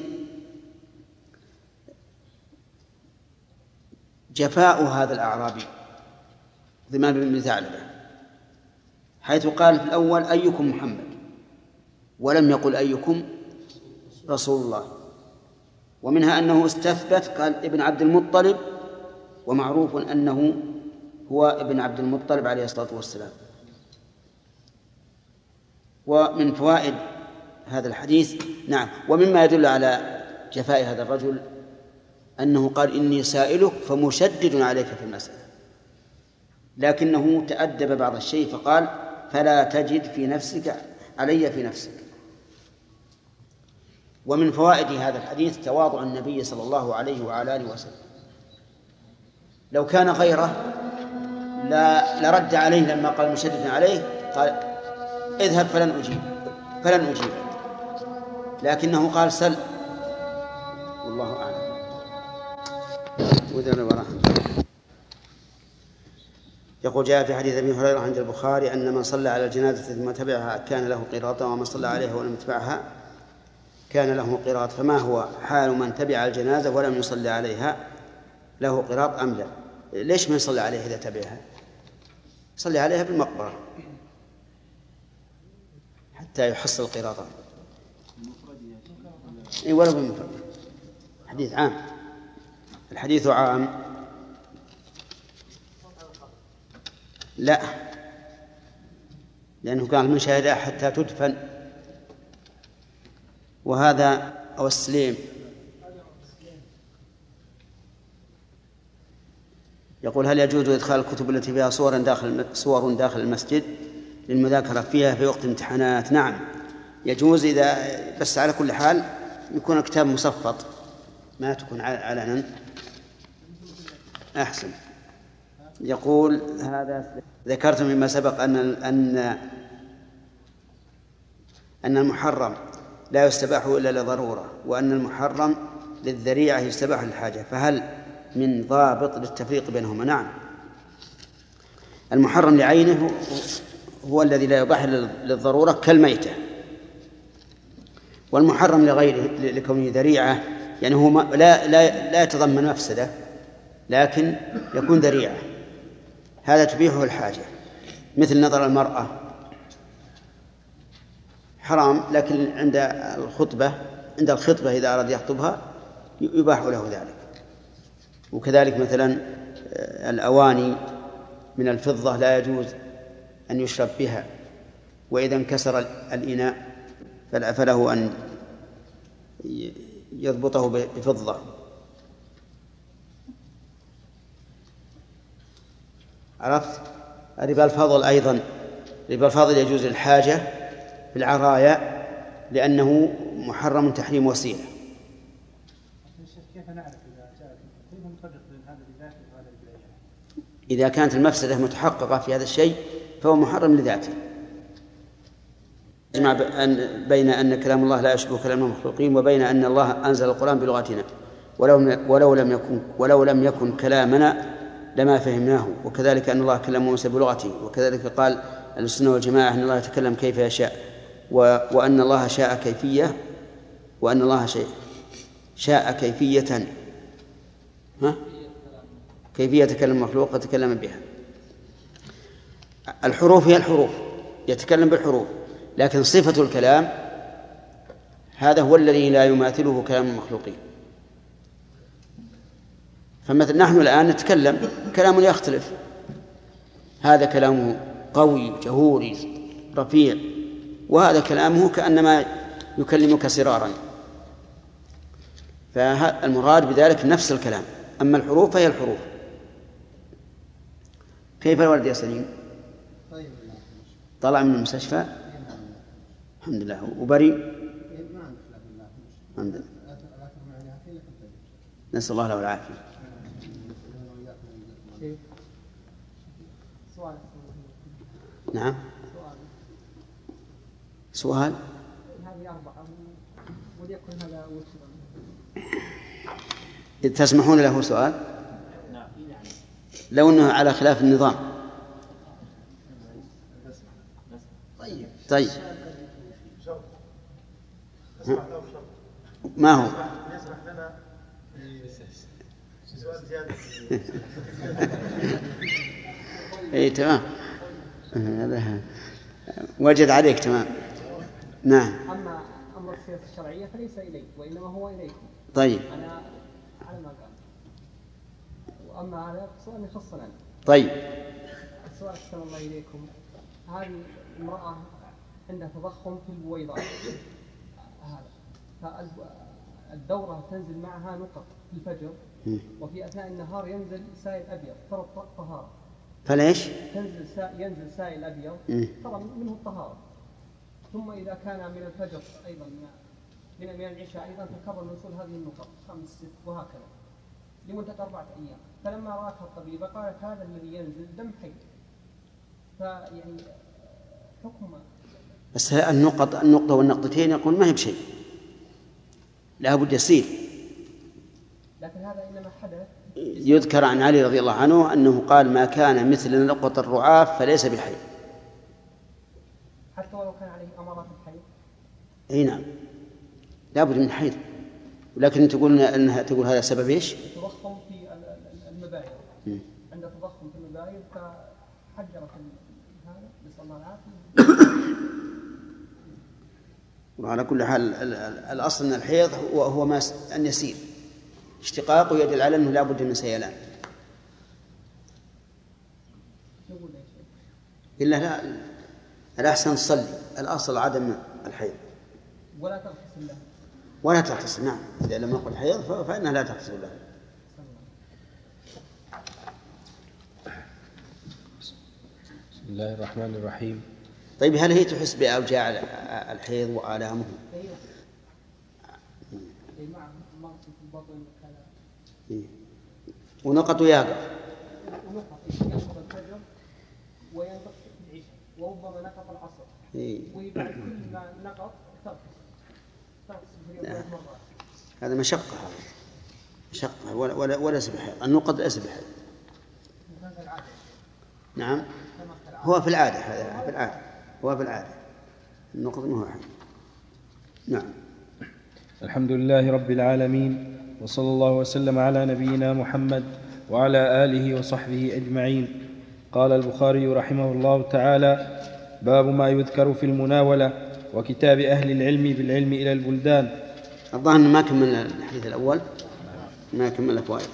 جفاء هذا الأعرابي ضمام بن ثعلبة، حيث قال في الأول أيكم محمد ولم يقل أيكم رسول الله. ومنها أنه استثبت قال ابن عبد المطلب، ومعروف أنه هو ابن عبد المطلب عليه الصلاة والسلام. ومن فوائد هذا الحديث نعم ومما يدل على جفاء هذا الرجل أنه قال إني سائلك فمشدد عليك في المسألة، لكنه تأدب بعض الشيء فقال فلا تجد في نفسك علي في نفسك. ومن فوائد هذا الحديث تواضع النبي صلى الله عليه وعلى آله وسلم. لو كان غيره لا لرد عليه لما قال مشدد عليه قال اذهب فلن أجيب فلن أجيب لكنه قال سل. والله أعلم. يقول جاء في حديث أبي هريرة عند البخاري أن من صلى على الجنازة ثم تبعها كان له قيراط ومن صلى عليها ولم يتبعها كان له قيراط. فما هو حال من تبع الجنازة ولم يصلي عليها؟ له قيراط أم لا؟ ليش من يصلي عليها إذا تبعها؟ صلي عليها بالمقبرة حتى يحصل قيراطا. اي ولو بالمفرد. حديث عام. الحديث عام لا، لأنه قال من شهدها حتى تدفن، وهذا أو السليم. يقول هل يجوز إدخال الكتب التي فيها صور داخل صور داخل المسجد للمذاكرة فيها في وقت الامتحانات؟ نعم يجوز، إذا بس على كل حال يكون الكتاب مصفط ما تكون علنا أحسن. يقول هذا ذكرت مما سبق أن أن أن المحرم لا يستباح إلا لضرورة، وأن المحرم للذريعة يستباح للحاجة، فهل من ضابط للتفريق بينهما؟ نعم، المحرم لعينه هو الذي لا يباح للضرورة كالميتة، والمحرم لغيره لكونه ذريعة يعني هو لا لا لا يتضمن مفسدة لكن يكون ذريعة، هذا تبيحه الحاجة، مثل نظر المرأة حرام لكن عند الخطبة عند الخطبة إذا أراد يخطبها يباح له ذلك. وكذلك مثلا الأواني من الفضة لا يجوز أن يشرب بها، وإذا انكسر الإناء فله أن يضبطه بفضة. عرفت؟ ربا الفضل أيضا، ربا الفضل يجوز للحاجة في العرايا لأنه محرم تحريم وسيلة. كيف نعرف إذا جاء كيف نفرق بين هذا بذاته وهذا بذاته؟ إذا كانت المفسدة متحققة في هذا الشيء فهو محرم لذاته. يجمع بين أن كلام الله لا يشبه كلام المخلوقين وبين أن الله أنزل القرآن بلغتنا، ولو ولو لم يكن ولو لم يكن كلامنا لما فهمناه، وكذلك أن الله كلم موسى بلغته، وكذلك قال أهل السنة والجماعة أن الله يتكلم كيف يشاء، وأن الله شاء كيفية وأن الله شيء شاء كيفية ها؟ كيفية تكلم المخلوق وتكلم بها. الحروف هي الحروف، يتكلم بالحروف، لكن صفة الكلام هذا هو الذي لا يماثله كلام المخلوقين. فمثل نحن الآن نتكلم كلام يختلف، هذا كلامه قوي جهوري رفيع، وهذا كلامه كأنما يكلمك سرارا، فالمراد بذلك نفس الكلام. أما الحروف فهي الحروف. كيف الولد يا سليم؟ طلع من المستشفى الحمد لله وبريء الحمد لله، نسأل الله له العافية. نعم سؤال هذه أربعة وليكن هذا وسرا. تسمحون له سؤال؟ لو أنه على خلاف النظام. طيب ما هو؟ اي تمام، هذا وجد عليك تمام. نعم. أما أمر السياسة الشرعية فليس إلي وإنما هو إليكم. طيب. أنا على ما قال. وأما هذا سؤال يخصنا. طيب. السؤال أحسن الله إليكم، هذه امرأة عندها تضخم في البويضات، هذا فالدورة تنزل معها نقط في الفجر وفي أثناء النهار ينزل سائل أبيض ترى الطهارة. فليش؟ تنزل سا... ينزل سائل أبيض ترى منه الطهارة، ثم إذا كان من الفجر أيضا من من العشاء أيضا تكرر نزول هذه النقط خمس ست وهكذا لمدة أربعة أيام. فلما رأتها الطبيبة قالت هذا الذي ينزل دم حي. فيعني حكم بس النقط النقطة والنقطتين يقول ما هي بشيء، لا بد يصير. لكن هذا إنما حدث. يذكر عن علي رضي الله عنه أنه قال ما كان مثل نقطة الرعاف فليس بحي. حتى ولو كان عليه أمارات الحي. أي نعم لا بد من حيض، ولكن تقول أنها تقول هذا سبب إيش؟ تضخم في المبايض. عند تضخم في المبايض فحجرت هذا نسأل الله العافية. وعلى كل حال الأصل من الحيض هو ما أن يسير اشتقاقه يدل على أنه لا بد من سيلان. إلا لا الأحسن تصلي، الأصل عدم الحيض. ولا تغتسل له. ولا تغتسل نعم، إذا لم يقل حيض فإنها لا تغتسل له. بسم الله الرحمن الرحيم. طيب هل هي تحس بأوجاع الحيض وآلامه؟ أيوة. مع مغص في البطن وكذا. ونقط ويقف. ونقط ينقض الفجر وينقض العشاء وربما نقط العصر. وبعد كل ما نقط تغتسل. تغتسل مرات. هذا مشقة، هذا مشقة ولا ولا ولا سبحة. النقط لا سبحة. نعم. هو في العادة، هذا في العادة، هو في العادة النقط ما هو حي. نعم. الحمد لله رب العالمين، وصلى الله وسلم على نبينا محمد وعلى آله وصحبه أجمعين. قال البخاري رحمه الله تعالى: باب ما يذكر في المناولة وكتاب أهل العلم بالعلم إلى البلدان. الظاهر ما كمل الحديث الأول، ما كمل الفوائد.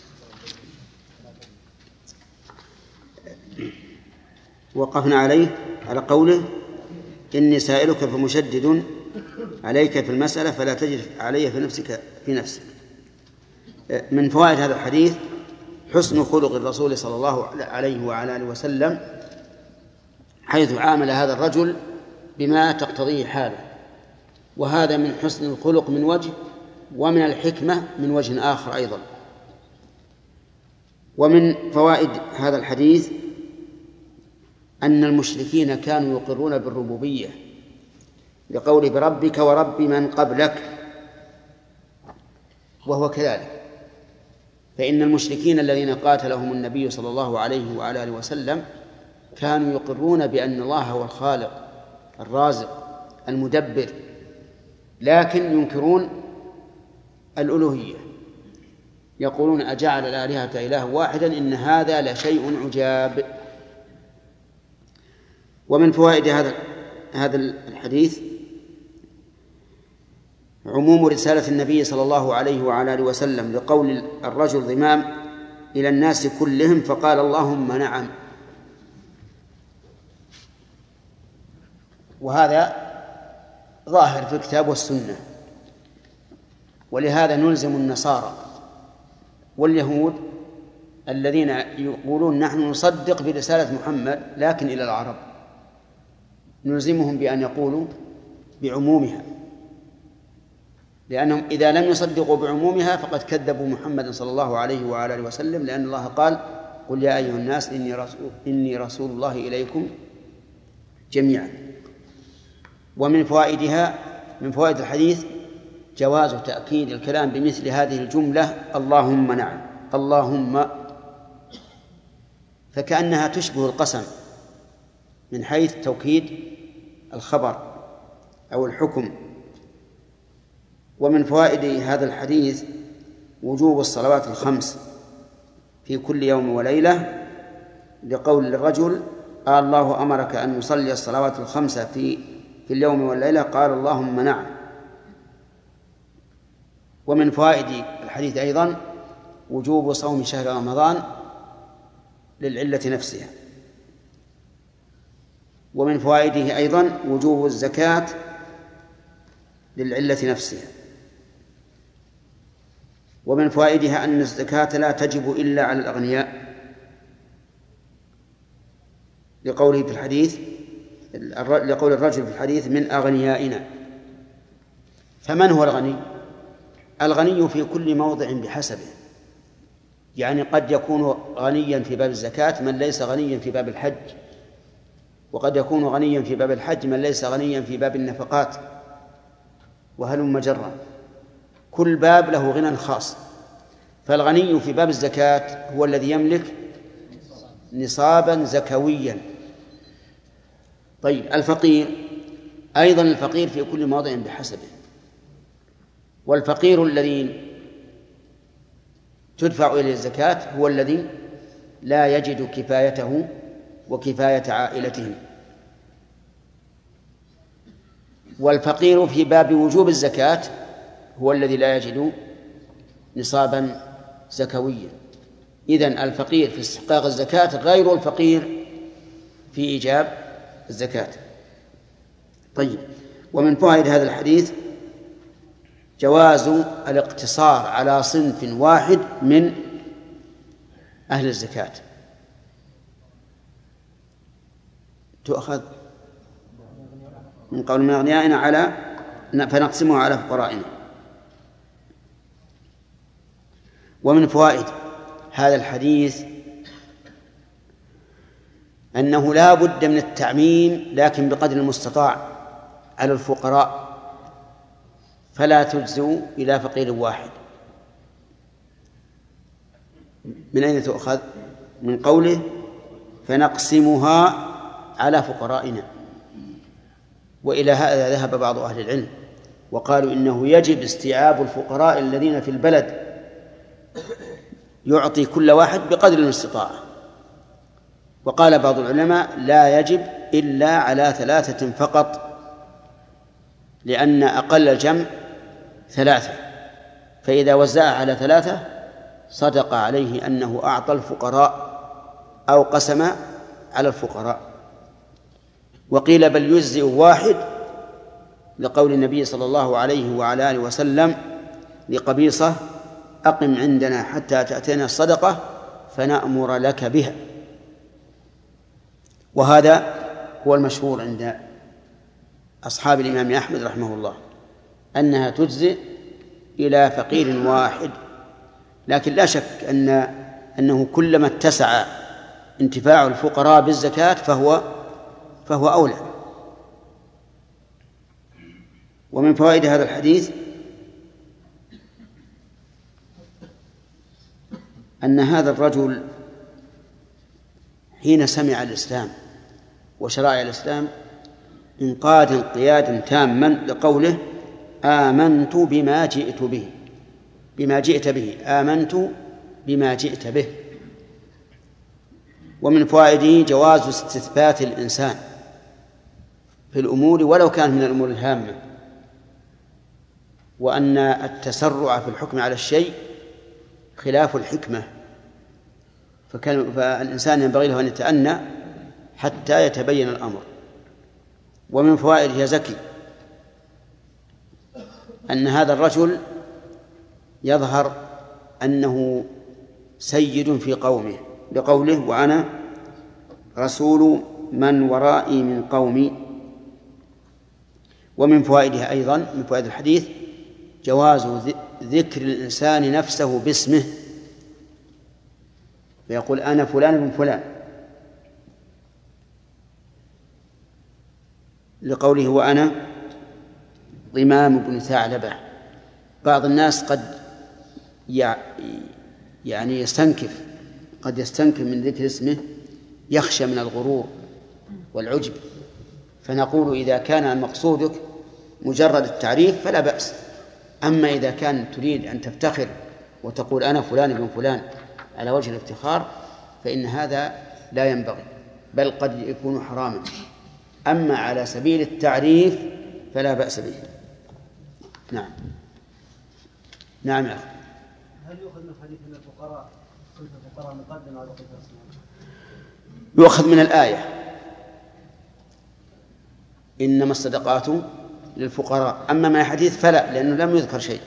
وقفنا عليه على قوله: إني سائلك فمشدد عليك في المسألة فلا تجد علي في نفسك في نفسك. من فوائد هذا الحديث حسن خلق الرسول صلى الله عليه وعلى آله وسلم، حيث عامل هذا الرجل بما تقتضيه حاله، وهذا من حسن الخلق من وجه، ومن الحكمة من وجه آخر أيضا. ومن فوائد هذا الحديث أن المشركين كانوا يقرون بالربوبية لقول بربك ورب من قبلك، وهو كذلك. فإن المشركين الذين قاتلهم النبي صلى الله عليه وعلى آله وسلم كانوا يقرون بأن الله هو الخالق الرازق المدبر، لكن ينكرون الألوهية، يقولون أجعل الآلهة إله واحدا إن هذا لشيء عجاب. ومن فوائد هذا هذا الحديث عموم رسالة النبي صلى الله عليه وعلى آله وسلم لقول الرجل ضمام إلى الناس كلهم فقال اللهم نعم. وهذا ظاهر في الكتاب والسنة، ولهذا نلزم النصارى واليهود الذين يقولون نحن نصدق برسالة محمد لكن إلى العرب، نلزمهم بأن يقولوا بعمومها، لأنهم إذا لم يصدقوا بعمومها فقد كذبوا محمد صلى الله عليه وعلى آله وسلم، لأن الله قال: قل يا أيها الناس إني رسول, إني رسول الله إليكم جميعا. ومن فوائدها من فوائد الحديث جواز تأكيد الكلام بمثل هذه الجملة: اللهم نعم، اللهم، فكأنها تشبه القسم من حيث توكيد الخبر أو الحكم. ومن فوائد هذا الحديث وجوب الصلوات الخمس في كل يوم وليلة، لقول الرجل: قال الله أمرك أن نصلي الصلوات الخمس في في اليوم والليلة؟ قال اللهم نعم. ومن فوائد الحديث أيضا وجوب صوم شهر رمضان للعلة نفسها. ومن فوائده أيضا وجوب الزكاة للعلة نفسها. ومن فوائدها أن الزكاة لا تجب إلا على الأغنياء، لقوله في الحديث لقول الرجل في الحديث: من أغنيائنا. فمن هو الغني؟ الغني في كل موضع بحسبه، يعني قد يكون غنيا في باب الزكاة من ليس غنيا في باب الحج، وقد يكون غنيا في باب الحج من ليس غنيا في باب النفقات، وهلم جرا، كل باب له غنى خاص. فالغني في باب الزكاة هو الذي يملك نصابا زكويا. طيب الفقير أيضا الفقير في كل موضع بحسبه، والفقير الذي تدفع إليه الزكاة هو الذي لا يجد كفايته وكفاية عائلته. والفقير في باب وجوب الزكاة هو الذي لا يجد نصابا زكويا. إذن الفقير في استحقاق الزكاة غير الفقير في إيجاب الزكاة. طيب، ومن فوائد هذا الحديث جواز الاقتصار على صنف واحد من أهل الزكاة، تؤخذ من قول من أغنيائنا على فنقسمه على فقرائنا. ومن فوائد هذا الحديث أنه لا بد من التعميم لكن بقدر المستطاع على الفقراء، فلا تجزوا إلى فقير واحد. من أين تؤخذ؟ من قوله فنقسمها على فقرائنا. وإلى هذا ذهب بعض أهل العلم وقالوا إنه يجب استيعاب الفقراء الذين في البلد، يعطي كل واحد بقدر المستطاع. وقال بعض العلماء لا يجب إلا على ثلاثة فقط، لأن أقل الجمع ثلاثة، فإذا وزع على ثلاثة صدق عليه أنه أعطى الفقراء أو قسم على الفقراء. وقيل بل يجزئ واحد لقول النبي صلى الله عليه وعلى آله وسلم لقبيصة أقم عندنا حتى تأتينا الصدقة فنأمر لك بها. وهذا هو المشهور عند أصحاب الإمام أحمد رحمه الله أنها تجزئ إلى فقير واحد، لكن لا شك أن أنه كلما اتسع انتفاع الفقراء بالزكاة فهو فهو أولى. ومن فوائد هذا الحديث أن هذا الرجل حين سمع الإسلام وشرائع الإسلام انقاد انقيادا تاما لقوله آمنت بما جئت به بما جئت به آمنت بما جئت به. ومن فوائده جواز استثبات الإنسان في الأمور ولو كانت من الأمور الهامة، وأن التسرع في الحكم على الشيء خلاف الحكمة، فالإنسان ينبغي له أن يتأنى حتى يتبين الأمر. ومن فوائد يا زكي أن هذا الرجل يظهر أنه سيد في قومه لقوله وأنا رسول من ورائي من قومي. ومن فوائدها أيضا من فوائد الحديث جواز ذكر الإنسان نفسه باسمه، فيقول أنا فلان من فلان لقوله وأنا ضمام بن ثعلبة. بعض الناس قد يعني يستنكف قد يستنكف من ذكر اسمه، يخشى من الغرور والعجب، فنقول إذا كان مقصودك مجرد التعريف فلا بأس. أما إذا كان تريد أن تفتخر وتقول أنا فلان بن فلان على وجه الافتخار فإن هذا لا ينبغي، بل قد يكون حراما. أما على سبيل التعريف فلا بأس به. نعم نعم يا أخي. هل يؤخذ من حديث أن الفقراء صنف الفقراء مقدم على صنف الأصنام؟ يؤخذ من الآية إنما الصدقات للفقراء. أما ما حديث فلا، لأنه لم يذكر شيء.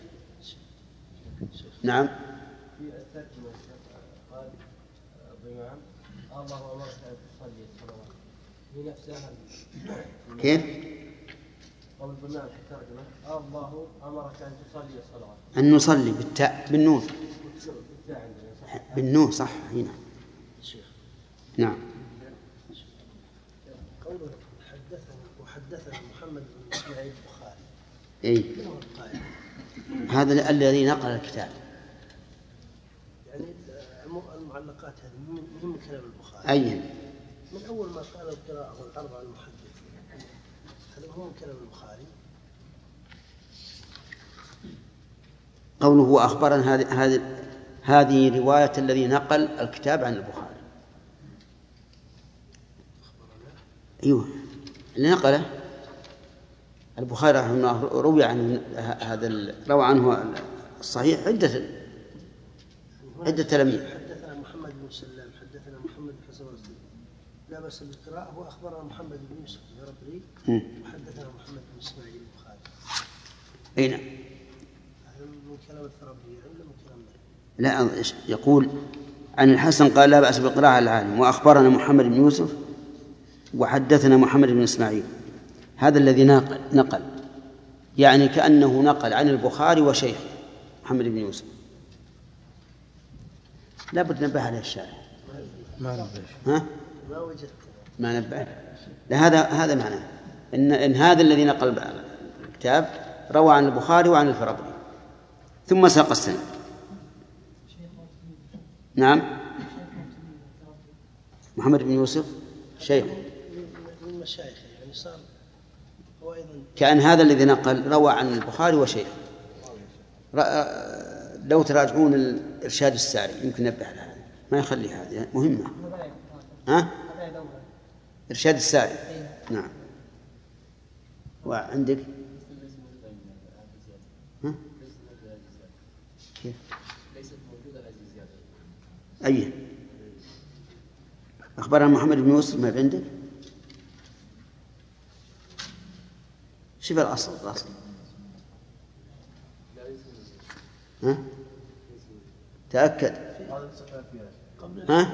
نعم. في الترجمة قال الضمام الله أمرك أن تصلي الصلوات هي نفسها. كيف؟ ومن ضمن الترجمة الله أمرك أن تصلي الصلاة. أن نصلي بالتاء بالنون. بالنون صح هنا. نعم. قوله حدثنا وحدثنا محمد بن إسماعيل البخاري. أي. هذا الذي نقل الكتاب. يعني المعلقات هذه من كلام البخاري. أي. من أول ما قال القراءة والعرض على المحدث. هذا هو من كلام البخاري. قوله أخبرنا هذه هذه هذه رواية الذي نقل الكتاب عن البخاري. أيوه اللي نقله البخاري رحمه الله روي عن هذا روى عنه الصحيح عدة عدة تلاميذ. حدثنا محمد بن سلام حدثنا محمد بن حسن الرسول لا بأس بالقراءة وأخبرنا محمد بن يوسف الربري وحدثنا محمد بن إسماعيل البخاري. أي نعم. من كلام الثربري ولا من كلام لا يقول عن الحسن قال لا بأس بالقراءة على العالم وأخبرنا محمد بن يوسف وحدثنا محمد بن إسماعيل. هذا الذي نقل نقل يعني كأنه نقل عن البخاري وشيخ محمد بن يوسف. لا بد نبه عليه الشارع. ما نبه. ها؟ ما وجدت. ما نبه. لا هذا هذا معناه إن إن هذا الذي نقل الكتاب روى عن البخاري وعن الفرابري ثم ساق السند. نعم. محمد بن يوسف شيخ من مشايخ يعني صار هو أيضا كأن هذا الذي نقل روى عن البخاري وشيخ. لو تراجعون الإرشاد الساري يمكن نبه على هذا ما يخلي هذه مهمة. ها؟ إرشاد الساري. نعم. وعندك ها؟ كيف؟ ليست موجودة هذه الزيادة. أيه؟ أخبرنا محمد بن يوسف ما عندك؟ شوف الأصل الأصل. ها؟ تأكد. ها؟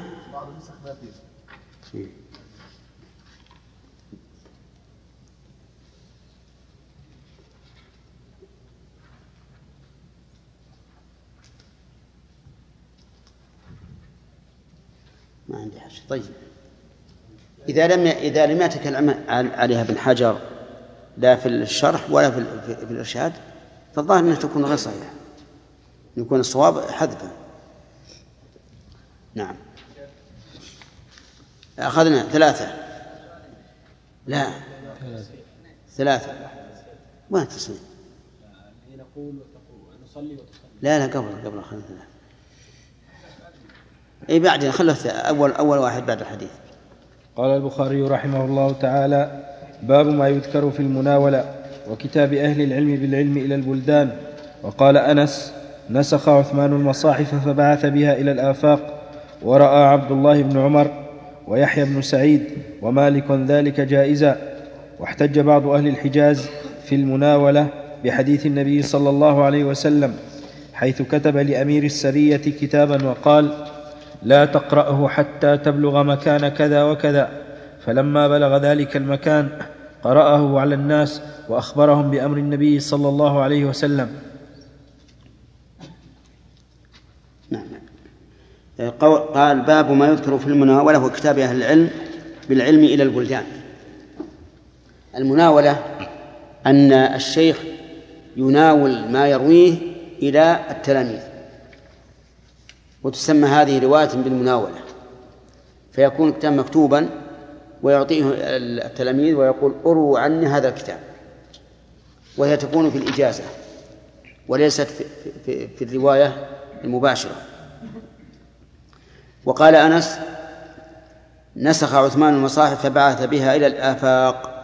ما عندي حاجة. طيب إذا لم إذا لم يتكلم عليها ابن حجر لا في الشرح ولا في, في الإرشاد فالظاهر أنها تكون غير صحيحة يكون الصواب حذفا. نعم. أخذنا ثلاثة لا ثلاثة وين تصلي؟ نقول نصلي وتصلي. لا لا قبل قبل أخذنا ثلاثة. أي بعدين خلص أول أول واحد بعد الحديث. قال البخاري رحمه الله تعالى باب ما يذكر في المناولة وكتاب أهل العلم بالعلم إلى البلدان. وقال أنس نسخ عثمان المصاحف فبعث بها إلى الآفاق ورأى عبد الله بن عمر ويحيى بن سعيد ومالك ذلك جائزا. واحتج بعض أهل الحجاز في المناولة بحديث النبي صلى الله عليه وسلم حيث كتب لأمير السرية كتابا وقال لا تقرأه حتى تبلغ مكان كذا وكذا. فلما بلغ ذلك المكان قرأه على الناس وأخبرهم بأمر النبي صلى الله عليه وسلم. نعم. قال باب ما يذكر في المناولة وكتاب أهل العلم بالعلم إلى البلدان. المناولة أن الشيخ يناول ما يرويه إلى التلاميذ وتسمى هذه رواية بالمناولة فيكون الكتاب مكتوبا ويعطيه التلاميذ ويقول أروا عني هذا الكتاب وهي تكون في الإجازة وليست في, في, في الرواية المباشرة. وقال أنس نسخ عثمان المصاحف فبعث بها إلى الآفاق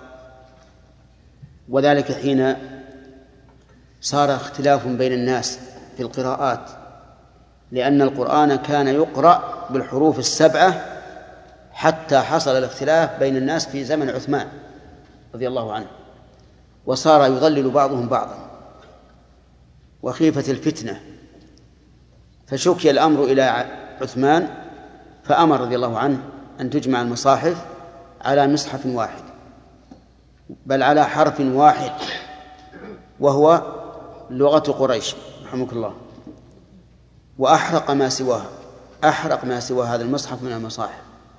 وذلك حين صار اختلاف بين الناس في القراءات لأن القرآن كان يقرأ بالحروف السبعة حتى حصل الاختلاف بين الناس في زمن عثمان رضي الله عنه وصار يضلل بعضهم بعضا وخيفة الفتنة فشكي الأمر إلى عثمان فأمر رضي الله عنه أن تجمع المصاحف على مصحف واحد بل على حرف واحد وهو لغة قريش رحمك الله، وأحرق ما سواها، أحرق ما سوى هذا المصحف من المصاحف.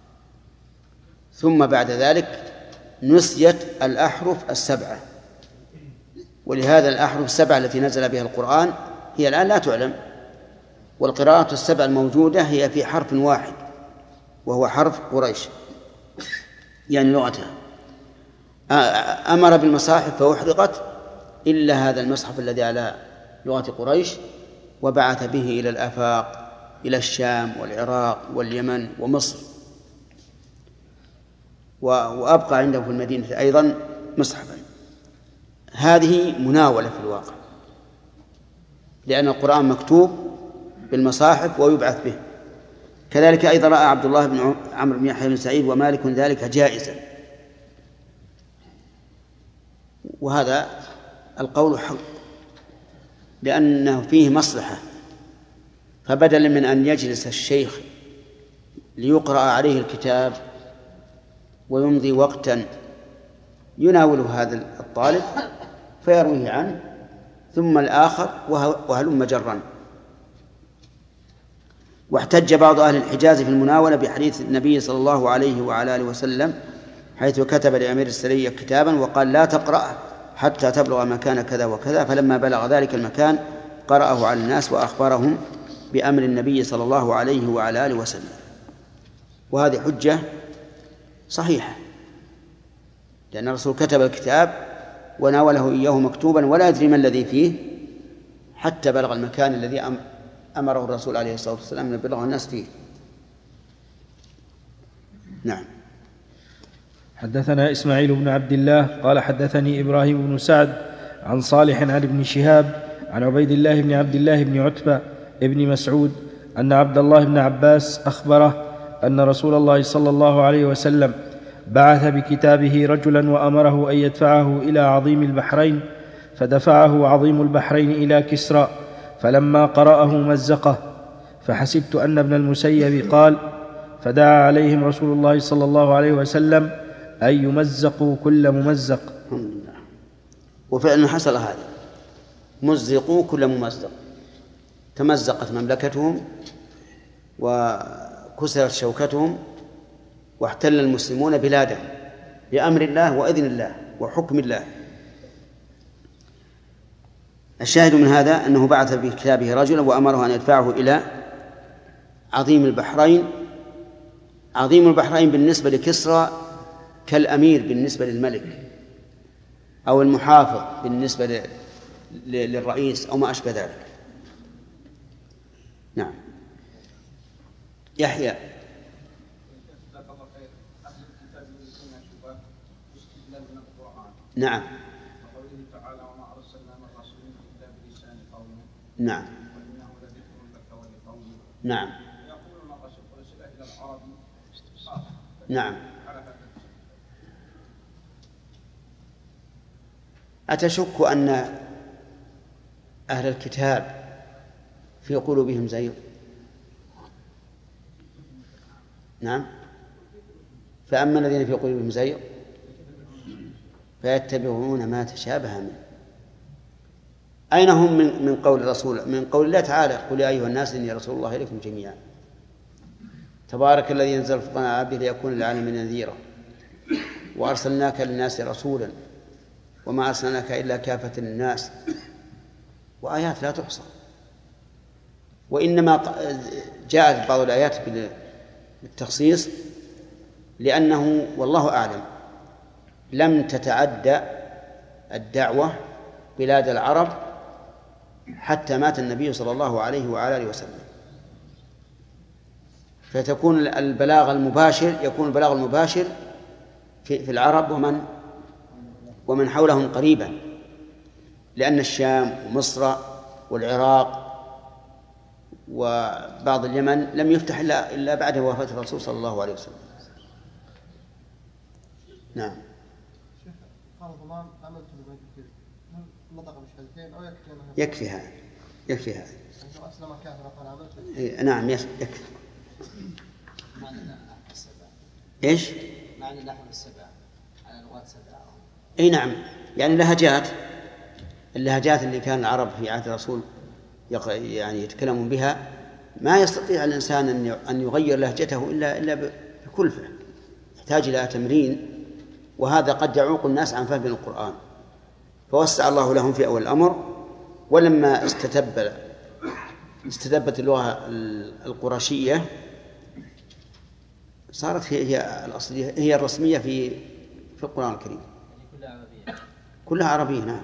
ثم بعد ذلك نسيت الأحرف السبعة، ولهذا الأحرف السبعة التي نزل بها القرآن هي الآن لا تعلم، والقراءة السبع الموجودة هي في حرف واحد وهو حرف قريش يعني لغتها. أمر بالمصاحف فأحرقت إلا هذا المصحف الذي على لغة قريش، وبعث به إلى الآفاق، إلى الشام والعراق واليمن ومصر، وأبقى عنده في المدينة أيضا مصحفا. هذه مناولة في الواقع، لأن القرآن مكتوب بالمصاحف ويبعث به. كذلك أيضا رأى عبد الله بن عمرو بن يحيى بن سعيد ومالك ذلك جائزا، وهذا القول حق لأنه فيه مصلحة. فبدلا من أن يجلس الشيخ ليقرأ عليه الكتاب ويمضي وقتا يناول هذا الطالب فيرويه عنه ثم الآخر وهلم جرا. واحتج بعض أهل الحجاز في المناولة بحديث النبي صلى الله عليه وعلى آله وسلم حيث كتب لأمير السرية كتابا وقال لا تقرأ حتى تبلغ مكان كذا وكذا، فلما بلغ ذلك المكان قرأه على الناس وأخبرهم بأمر النبي صلى الله عليه وعلى آله وسلم. وهذه حجة صحيحة، لأن الرسول كتب الكتاب وناوله إياه مكتوبا ولا يدري ما الذي فيه حتى بلغ المكان الذي أمره الرسول عليه الصلاة والسلام أن يبلغ الناس فيه. نعم. حدثنا إسماعيل بن عبد الله قال حدثني إبراهيم بن سعد عن صالح عن ابن شهاب عن عبيد الله بن عبد الله بن عتبة ابن مسعود أن عبد الله بن عباس أخبره أن رسول الله صلى الله عليه وسلم بعث بكتابه رجلا وأمره أن يدفعه إلى عظيم البحرين، فدفعه عظيم البحرين إلى كسرى، فلما قرأه مزقه، فحسبت أن ابن المسيب قال فدعا عليهم رسول الله صلى الله عليه وسلم أن يمزقوا كل ممزق. وفعلا حصل هذا، مزقوا كل ممزق، تمزقت مملكتهم وكسرت شوكتهم واحتل المسلمون بلادهم بأمر الله وإذن الله وحكم الله. الشاهد من هذا أنه بعث بكتابه رجلا وأمره أن يدفعه إلى عظيم البحرين. عظيم البحرين بالنسبة لكسرى كالأمير بالنسبة للملك، أو المحافظ بالنسبة للرئيس أو ما أشبه ذلك. نعم. يحيى. نعم. نعم. نعم. نعم. أتشك أن أهل الكتاب في قلوبهم زيغ؟ نعم. فأما الذين في قلوبهم زيغ فيتبعون ما تشابه منه. أين هم من من قول الرسول من قول الله تعالى قل يا أيها الناس إني رسول الله إليكم جميعا تبارك الذي ينزل الفرقان على عبده ليكون للعالمين نذيرا وأرسلناك للناس رسولا وما أرسلناك إلا كافة للناس، وآيات لا تحصى. وإنما جاءت بعض الآيات بالتخصيص لأنه والله أعلم لم تتعدى الدعوة بلاد العرب حتى مات النبي صلى الله عليه وعلى آله وسلم، فتكون البلاغ المباشر يكون البلاغ المباشر في العرب ومن ومن حولهم قريبا، لأن الشام ومصر والعراق وبعض اليمن لم يفتح إلا إلا بعد وفاة الرسول صلى الله عليه وسلم. نعم. يكفي هذا يكفي هذا إيه نعم يكفي. ايش؟ معنى الأحرف السبع على لغات سبع أي نعم، يعني لهجات اللهجات اللي كان العرب في عهد الرسول يعني يتكلمون بها، ما يستطيع الإنسان أن يغير لهجته إلا إلا بكلفة، يحتاج إلى تمرين، وهذا قد يعوق الناس عن فهم القرآن. فوسع الله لهم في أول الأمر، ولما استتب استتبت اللغة القرشية صارت هي الأصلية، هي الرسمية في في القرآن الكريم. كلها عربية. كلها عربية نعم.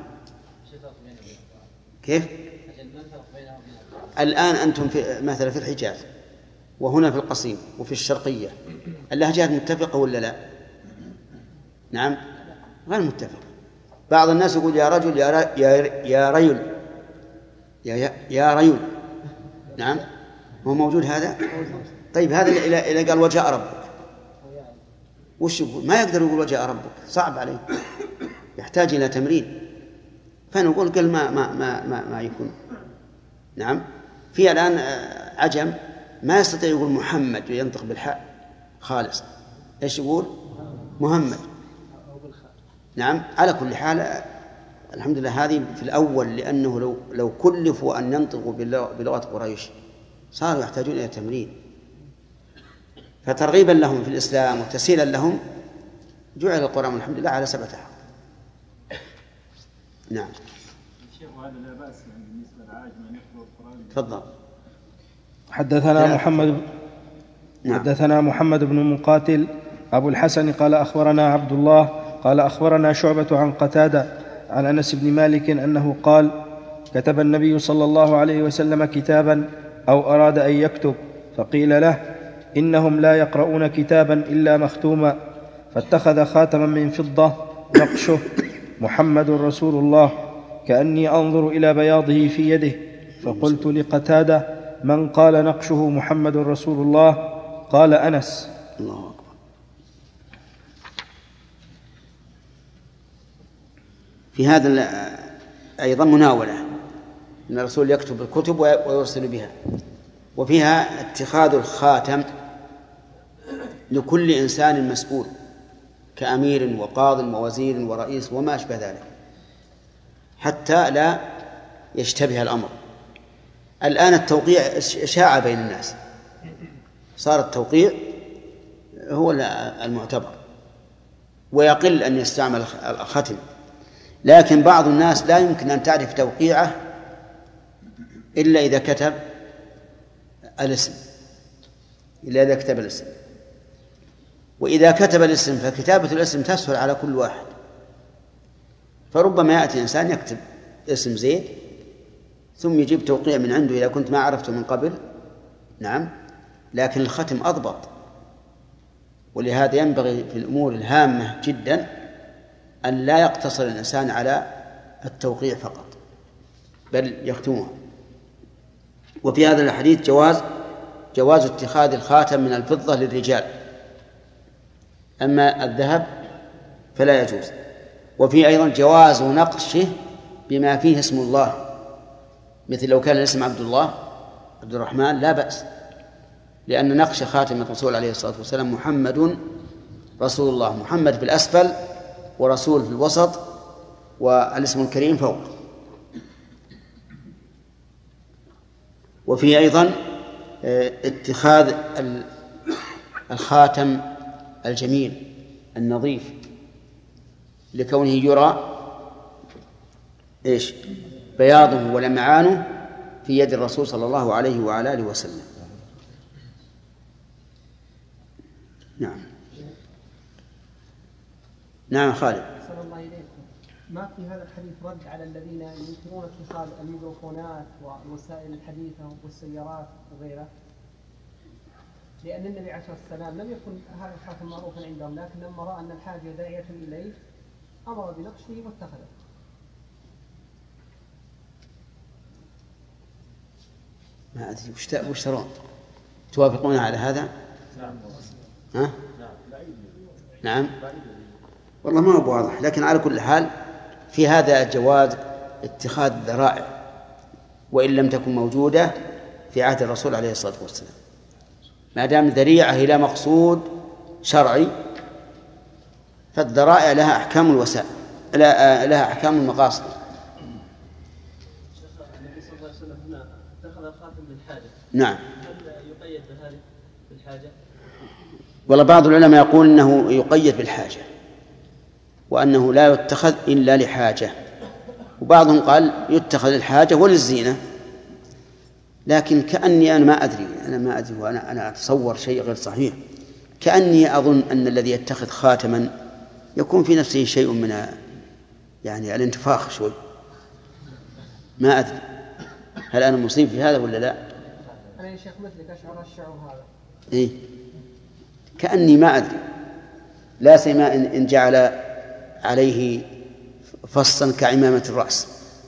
كيف؟ الفرق الآن أنتم في مثلا في الحجاز وهنا في القصيم وفي الشرقية، اللهجات متفقة ولا لا؟ نعم غير متفقة. بعض الناس يقول يا رجل يا ر... يا يا ريل يا يا ريل، نعم هو موجود هذا. طيب هذا إلى إلى قال وجاء ربك، وش يقول؟ ما يقدر يقول وجاء ربك، صعب عليه، يحتاج إلى تمرين. فنقول قل ما ما ما ما, ما يكون. نعم في الآن عجم ما يستطيع يقول محمد وينطق بالحاء خالص، ايش يقول؟ محمد. نعم على كل حال الحمد لله هذه في الأول، لأنه لو لو كلفوا أن ينطقوا بلغة قريش صاروا يحتاجون إلى تمرين، فترغيبا لهم في الإسلام وتسهيلا لهم جعل القرآن الحمد لله على سبعة أحرف. نعم. وهذا لا بأس يعني بالنسبة للعاجم أن يقرأ القرآن. تفضل. حدثنا محمد نعم. حدثنا محمد بن مقاتل أبو الحسن قال أخبرنا عبد الله قال أخبرنا شعبة عن قتادة عن أنس بن مالك أنه قال: كتب النبي صلى الله عليه وسلم كتابا أو أراد أن يكتب، فقيل له: إنهم لا يقرؤون كتابا إلا مختوما، فاتخذ خاتما من فضة نقشه محمد رسول الله، كأني أنظر إلى بياضه في يده. فقلت لقتادة: من قال نقشه محمد رسول الله؟ قال: أنس. الله أكبر. في هذا أيضا مناولة أن الرسول يكتب الكتب ويرسل بها، وفيها اتخاذ الخاتم لكل إنسان مسؤول كأمير وقاض ووزير ورئيس وما أشبه ذلك، حتى لا يشتبه الأمر. الآن التوقيع شاع بين الناس، صار التوقيع هو المعتبر، ويقل أن يستعمل الختم، لكن بعض الناس لا يمكن أن تعرف توقيعه إلا إذا كتب الاسم، إلا إذا كتب الاسم. وإذا كتب الاسم فكتابة الاسم تسهل على كل واحد، فربما يأتي إنسان يكتب اسم زيد ثم يجيب توقيع من عنده إذا كنت ما عرفته من قبل. نعم، لكن الختم أضبط، ولهذا ينبغي في الأمور الهامة جدا أن لا يقتصر الإنسان على التوقيع فقط، بل يختمها. وفي هذا الحديث جواز جواز اتخاذ الخاتم من الفضة للرجال، أما الذهب فلا يجوز. وفي أيضا جواز نقشه بما فيه اسم الله، مثل لو كان الاسم عبد الله عبد الرحمن لا بأس، لأن نقش خاتم الرسول عليه الصلاة والسلام محمد رسول الله، محمد في الأسفل ورسول في الوسط والاسم الكريم فوق. وفي أيضا اتخاذ الخاتم الجميل النظيف لكونه يرى إيش بياضه ولمعانه في يد الرسول صلى الله عليه وعلى آله وسلم. نعم. نعم خالد. صلى الله عليكم. ما في هذا الحديث رد على الذين ينكرون اتخاذ الميكروفونات والوسائل الحديثة والسيارات وغيرها، لأن النبي عليه الصلاة والسلام لم يكن هذا الخاتم معروفا عندهم، لكن لما رأى أن الحاجة داعية إليه أمر بنقشه واتخذه. ما أدري وش ترون، توافقون على هذا؟ نعم. ها؟ نعم. والله ما هو واضح، لكن على كل حال في هذا جواز اتخاذ الذرائع وإن لم تكن موجودة في عهد الرسول عليه الصلاة والسلام، ما دام ذريعة إلى مقصود شرعي فالذرائع لها أحكام الوسائل. لا لها أحكام المقاصد. النبي صلى الله عليه وسلم هنا اتخذ الخاتم بالحاجة. نعم. هل يقيد بهذه بالحاجة؟ والله بعض العلماء يقول إنه يقيد بالحاجة وأنه لا يتخذ إلا لحاجة، وبعضهم قال يتخذ للحاجة وللزينة. لكن كأني أنا ما أدري أنا ما أدري وأنا أنا أتصور شيء غير صحيح. كأني أظن أن الذي يتخذ خاتما يكون في نفسه شيء من يعني الانتفاخ شوي، ما أدري هل أنا مصيب في هذا ولا لا. أنا يا شيخ مثلك أشعر الشعور هذا. إيه كأني ما أدري، لا سيما إن جعل عليه فصا كعمامة الرأس،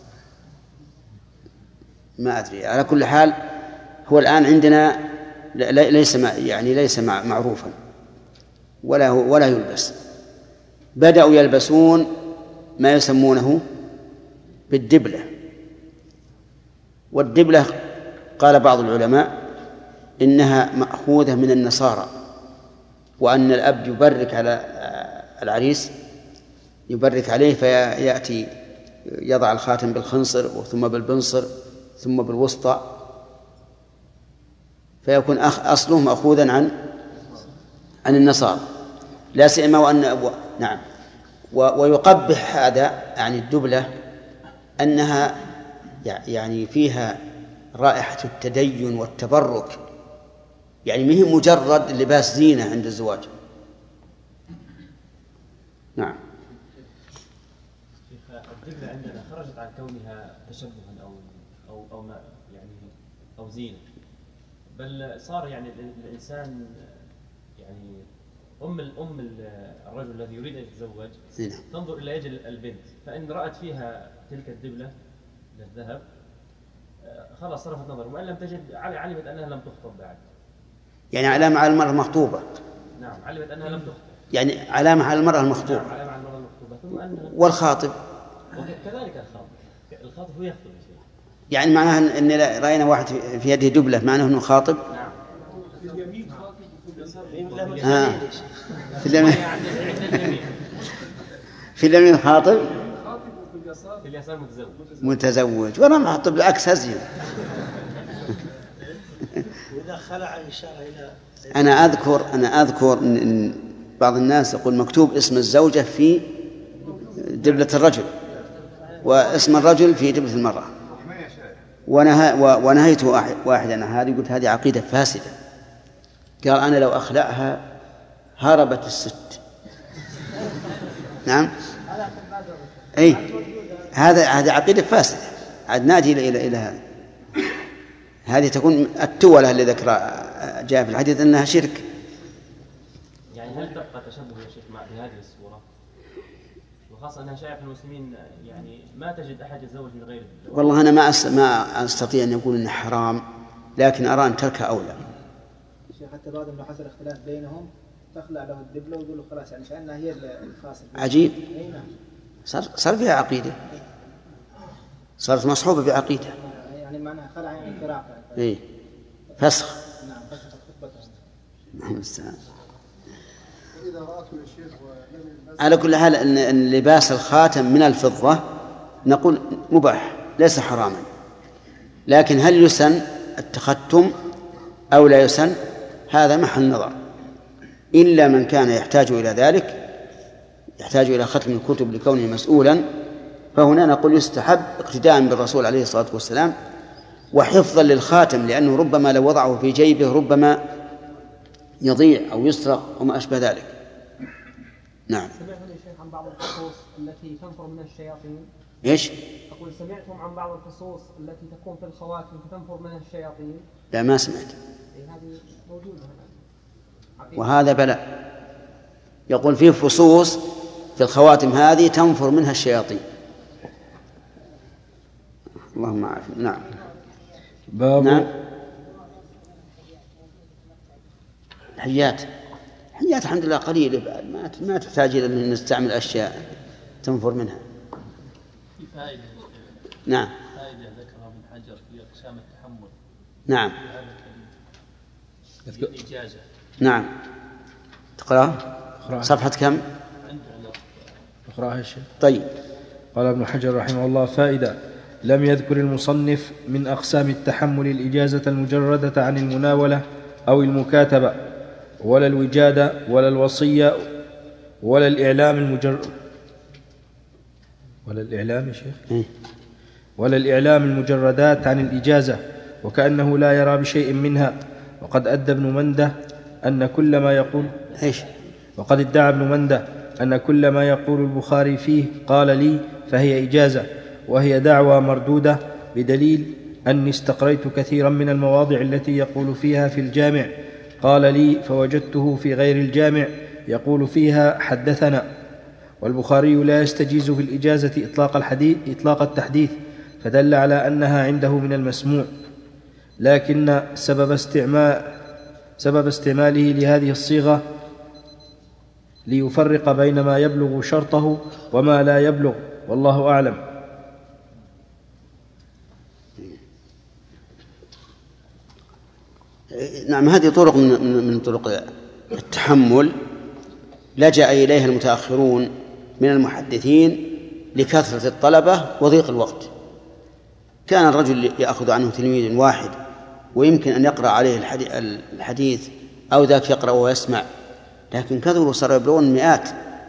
ما أدري. على كل حال هو الآن عندنا ليس يعني ليس معروفا ولا ولا يلبس. بدأوا يلبسون ما يسمونه بالدبلة، والدبلة قال بعض العلماء إنها مأخوذة من النصارى، وأن الأب يبرك على العريس يبرك عليه فيأتي يضع الخاتم بالخنصر ثم بالبنصر ثم بالوسطى، فيكون أصله مأخوذا عن عن النصارى، لا سيما وأن أبو... نعم. ويقبح هذا يعني الدبلة أنها يعني فيها رائحة التدين والتبرك، يعني ما هي مجرد لباس زينة عند الزواج. نعم. الدبلة عندنا خرجت عن كونها تشبها أو أو أو ما يعني أو زينة، بل صار يعني الإنسان يعني أم الأم الرجل الذي يريد أن يتزوج زينة. تنظر إلى يد البنت، فإن رأت فيها تلك الدبلة للذهب خلاص صرفت نظر، وإن لم تجد علمت أنها لم تخطب بعد. يعني علامة على المرأة المخطوبة. نعم علمت أنها لم تخطب. يعني علامة على المرأة المخطوبة. نعم علامة على المرأة المخطوبة. ثم أن والخاطب. وكذلك الخاطب. الخاطب هو يخطب يا شيخ. يعني معناها أن رأينا واحد في يده دبلة معناه أنه خاطب. نعم. في اليمين خاطب وفي اليسار آه. في اليمين في اليمين خاطب في اليسار متزوج. متزوج وأنا محطب بالعكس هزين. وإذا خلع إشارة إلى أنا أذكر أنا أذكر إن بعض الناس يقول مكتوب اسم الزوجة في دبلة الرجل واسم الرجل في دبلة المرأة، ونهيت واحدا هذه قلت هذه عقيدة فاسدة. قال أنا لو أخلعها هربت الست. نعم أي هذا هذا عقيدة فاسدة. عاد نادي إلى إلى إلى هذا هذه تكون التولة اللي ذكرها جاء في الحديث أنها شرك. يعني هل تبقى تشبه يا شيخ مع بهذه الصورة، وخاصة أنها شائعة في المسلمين، يعني ما تجد أحد يتزوج من غيره؟ والله أنا ما أس... ما أستطيع أن أقول إنه حرام، لكن أرى أن تركها أولى. شيخ حتى بعد ما حصل اختلاف بينهم تخلع له الدبلة ويقول له خلاص يعني كأنها هي الفاصل. عجيب. أي نعم. صار صار فيها عقيدة، صارت مصحوبة بعقيدة. يعني معناها خلع يعني فراق. إيه فسخ. نعم فسخ خطبته. نعم السلام. إذا رأته يا شيخ ولم يلبس. على كل حال أن لباس الخاتم من الفضة نقول مباح ليس حراما، لكن هل يسن التختم أو لا يسن هذا محل نظر، إلا من كان يحتاج إلى ذلك، يحتاج إلى ختم الكتب لكونه مسؤولا، فهنا نقول يستحب اقتداء بالرسول عليه الصلاة والسلام وحفظا للخاتم، لأنه ربما لو وضعه في جيبه ربما يضيع أو يسرق أو ما أشبه ذلك. نعم. سمعتم يا شيخ عن بعض الفصوص التي تنفر من الشياطين؟ إيش؟ أقول سمعتم عن بعض الفصوص التي تكون في الخواتم فتنفر منها الشياطين؟ لا ما سمعت. هذه موجودة. وهذا بلاء. يقول فيه فصوص في الخواتم هذه تنفر منها الشياطين. اللهم عافية. نعم. باب نعم. الحيات الحيات الحمد لله قليلة بعد ما ما تحتاج إلى أن نستعمل أشياء تنفر منها. في فائدة. نعم. فائدة ذكرها ابن حجر في أقسام التحمل. نعم. الإجازة. نعم. تقرأ صفحة كم؟ اقرأها يا شيخ. طيب. قال ابن حجر رحمه الله: فائدة: لم يذكر المصنف من أقسام التحمل الإجازة المجردة عن المناولة أو المكاتبة، ولا الوجادة، ولا الوصية، ولا الإعلام المجرد ولا الإعلام يا شيخ ولا الإعلام المجردات عن الإجازة، وكأنه لا يرى بشيء منها. وقد أدى ابن منده أن كل ما يقول إيش وقد ادعى ابن منده أن كل ما يقول البخاري فيه قال لي فهي إجازة، وهي دعوى مردودة، بدليل أني استقريت كثيرا من المواضع التي يقول فيها في الجامع قال لي، فوجدته في غير الجامع يقول فيها حدثنا. والبخاري لا يستجيز في الإجازة إطلاق الحديث إطلاق التحديث، فدل على أنها عنده من المسموع، لكن سبب استعمال سبب استعماله لهذه الصيغة ليفرق بين ما يبلغ شرطه وما لا يبلغ، والله أعلم. نعم، هذه طرق من من طرق التحمل لجأ إليها المتأخرون من المحدثين لكثرة الطلبة وضيق الوقت. كان الرجل يأخذ عنه تلميذ واحد ويمكن أن يقرأ عليه الحديث أو ذاك يقرأ ويسمع، لكن كثروا صاروا يبلغون مئات،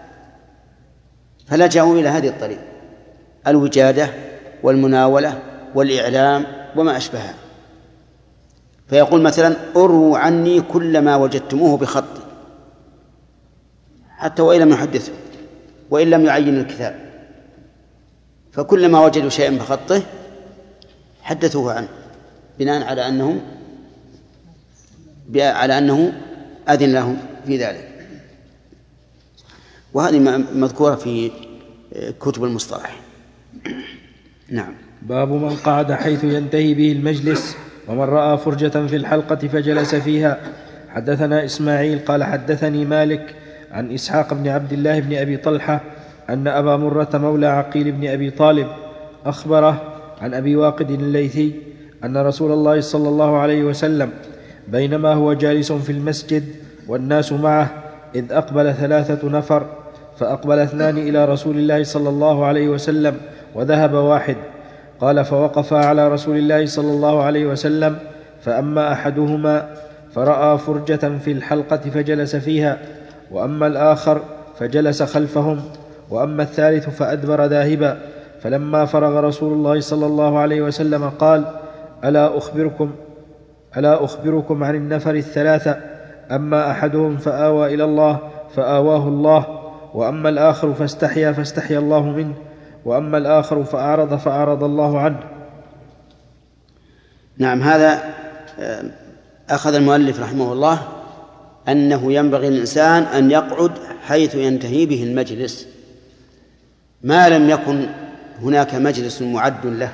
فلجأوا إلى هذه الطريقة: الوجادة والمناولة والإعلام وما أشبهها. فيقول مثلا: أروا عني كل ما وجدتموه بخطي، حتى وإن لم يحدثه وإن لم يعين الكتاب، فكل ما وجدوا شيئا بخطه حدثوه عنه، بناء على أنه على أنه أذن لهم في ذلك. وهذه مذكورة في كتب المصطلح. نعم. باب من قعد حيث ينتهي به المجلس، ومن رأى فرجة في الحلقة فجلس فيها. حدثنا إسماعيل قال حدثني مالك عن إسحاق بن عبد الله بن أبي طلحة أن أبا مرة مولى عقيل بن أبي طالب أخبره عن أبي واقد الليثي أن رسول الله صلى الله عليه وسلم بينما هو جالس في المسجد والناس معه إذ أقبل ثلاثة نفر، فأقبل اثنان إلى رسول الله صلى الله عليه وسلم وذهب واحد. قال: فوقفا على رسول الله صلى الله عليه وسلم، فأما أحدهما فرأى فرجة في الحلقة فجلس فيها، وأما الآخر فجلس خلفهم، وأما الثالث فأدبر ذاهبا. فلما فرغ رسول الله صلى الله عليه وسلم قال: ألا أخبركم ألا أخبركم عن النفر الثلاثة؟ أما أحدهم فآوى إلى الله فآواه الله، وأما الآخر فاستحيا فاستحيا الله منه، وأما الآخر فأعرض فأعرض الله عنه. نعم. هذا أخذ المؤلف رحمه الله أنه ينبغي للإنسان أن يقعد حيث ينتهي به المجلس، ما لم يكن هناك مجلس معد له،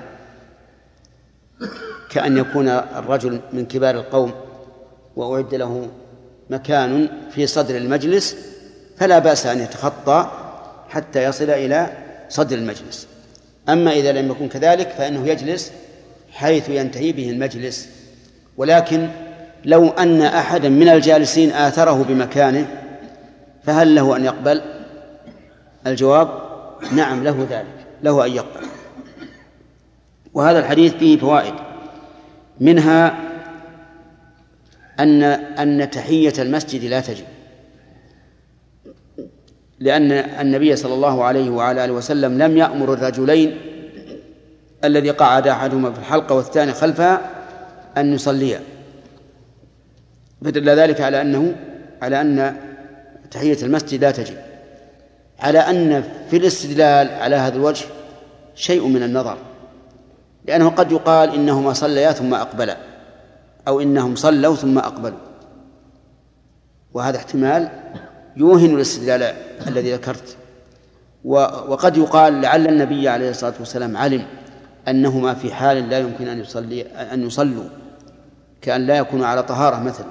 كأن يكون الرجل من كبار القوم وأعد له مكان في صدر المجلس، فلا بأس أن يتخطى حتى يصل إلى صدر المجلس. أما إذا لم يكن كذلك فإنه يجلس حيث ينتهي به المجلس. ولكن لو أن أحدا من الجالسين آثره بمكانه فهل له أن يقبل؟ الجواب: نعم، له ذلك، له أن يقبل. وهذا الحديث فيه فوائد، منها أن أن تحية المسجد لا تجب، لأن النبي صلى الله عليه وعلى آله وسلم لم يأمر الرجلين الذي قعد أحدهما في الحلقة والثاني خلفها أن يصليا، فدل ذلك على أنه على أن تحية المسجد لا تجب، على أن في الاستدلال على هذا الوجه شيء من النظر، لأنه قد يقال إنهما صليا ثم أقبلا، أو إنهم صلوا ثم أقبلوا، وهذا احتمال يوهن الاستدلال الذي ذكرت. وقد يقال لعل النبي عليه الصلاة والسلام علم أنهما في حال لا يمكن أن يصلي أن يصلوا، كأن لا يكونوا على طهارة مثلا.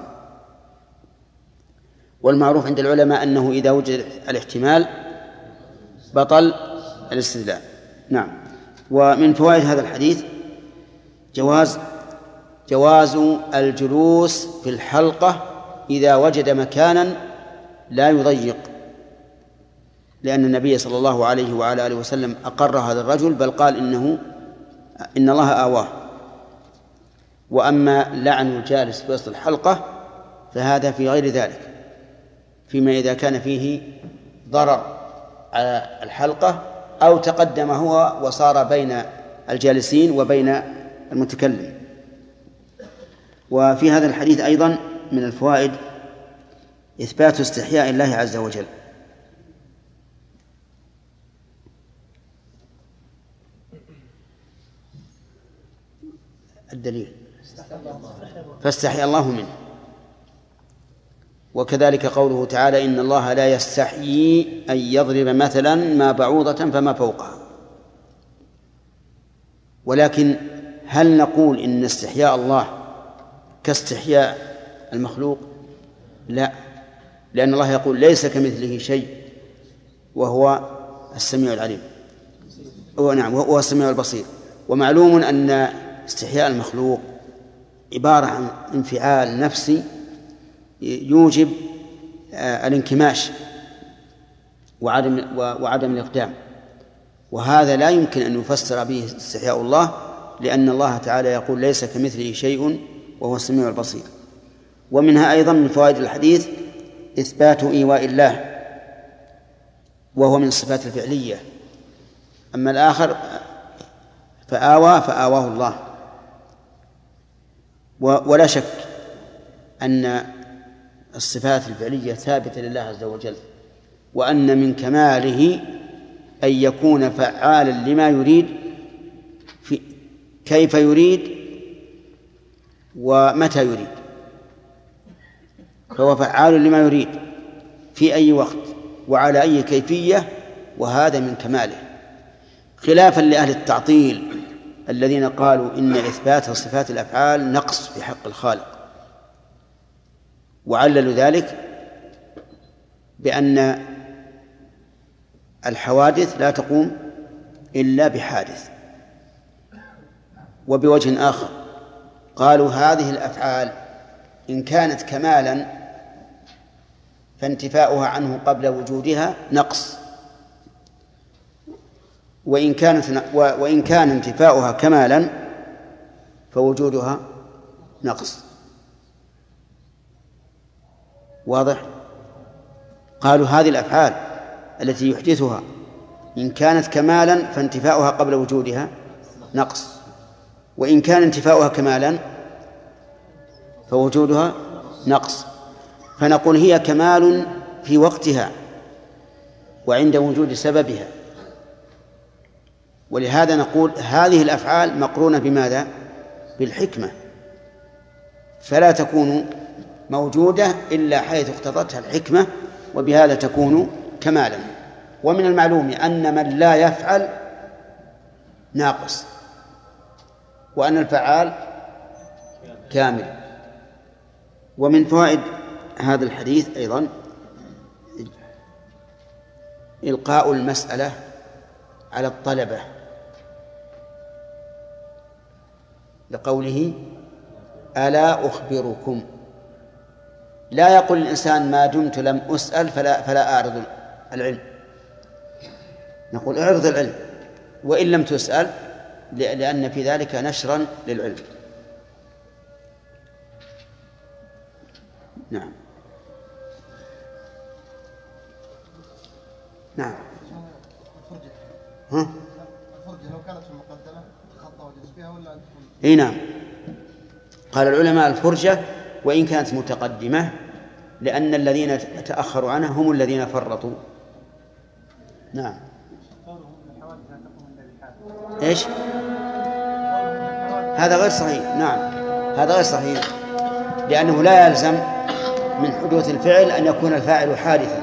والمعروف عند العلماء أنه إذا وجد الاحتمال بطل الاستدلال. نعم. ومن فوائد هذا الحديث جواز جواز الجلوس في الحلقة إذا وجد مكانا لا يضيق، لأن النبي صلى الله عليه وعلى آله وسلم أقر هذا الرجل، بل قال إنه إن الله آواه. وأما لعن الجالس في وسط الحلقة فهذا في غير ذلك، فيما إذا كان فيه ضرر على الحلقة أو تقدم هو وصار بين الجالسين وبين المتكلم. وفي هذا الحديث أيضا من الفوائد إثبات استحياء الله عز وجل. الدليل فاستحيا الله منه. وكذلك قوله تعالى إن الله لا يستحيي أن يضرب مثلا ما بعوضة فما فوقها. ولكن هل نقول إن استحياء الله كاستحياء المخلوق؟ لا، لأن الله يقول ليس كمثله شيء وهو السميع العليم. نعم، وهو السميع البصير. ومعلوم أن استحياء المخلوق عبارة عن انفعال نفسي يوجب الانكماش وعدم وعدم الإقدام، وهذا لا يمكن أن يفسر به استحياء الله، لأن الله تعالى يقول ليس كمثله شيء وهو السميع البصير. ومنها أيضا من فوائد الحديث إثبات إيواء الله، وهو من الصفات الفعلية. أما الآخر فآوى فآواه الله. ولا شك أن الصفات الفعلية ثابتة لله عز وجل، وأن من كماله أن يكون فعالا لما يريد في كيف يريد ومتى يريد، فهو فعال لما يريد في أي وقت وعلى أي كيفية، وهذا من كماله، خلافا لأهل التعطيل الذين قالوا إن إثبات صفات الأفعال نقص في حق الخالق، وعللوا ذلك بأن الحوادث لا تقوم إلا بحادث. وبوجه آخر قالوا هذه الأفعال إن كانت كمالا فانتفاؤها عنه قبل وجودها نقص، وإن كانت وإن كان انتفاؤها كمالا فوجودها نقص. واضح؟ قالوا هذه الأفعال التي يحدثها إن كانت كمالا فانتفاؤها قبل وجودها نقص، وإن كان انتفاؤها كمالا فوجودها نقص. فنقول هي كمال في وقتها وعند وجود سببها، ولهذا نقول هذه الأفعال مقرونة بماذا؟ بالحكمة، فلا تكون موجودة إلا حيث اقتضتها الحكمة، وبهذا تكون كمالا. ومن المعلوم أن من لا يفعل ناقص، وأن الفعال كامل. ومن فوائد هذا الحديث أيضا إلقاء المسألة على الطلبة، لقوله ألا أخبركم. لا يقول الإنسان ما دمت لم أسأل فلا, فلا أعرض العلم، نقول اعرض العلم وإن لم تسأل، لأن في ذلك نشرا للعلم. نعم نعم ها؟ الفرجة لو كانت في المقدمة خطأ وجلس فيها ولا؟ اي نعم، قال العلماء الفرجة وإن كانت متقدمة، لأن الذين تأخروا عنها هم الذين فرطوا. نعم. ايش؟ هذا غير صحيح. نعم هذا غير صحيح، لأنه لا يلزم من حدوث الفعل أن يكون الفاعل حادثا.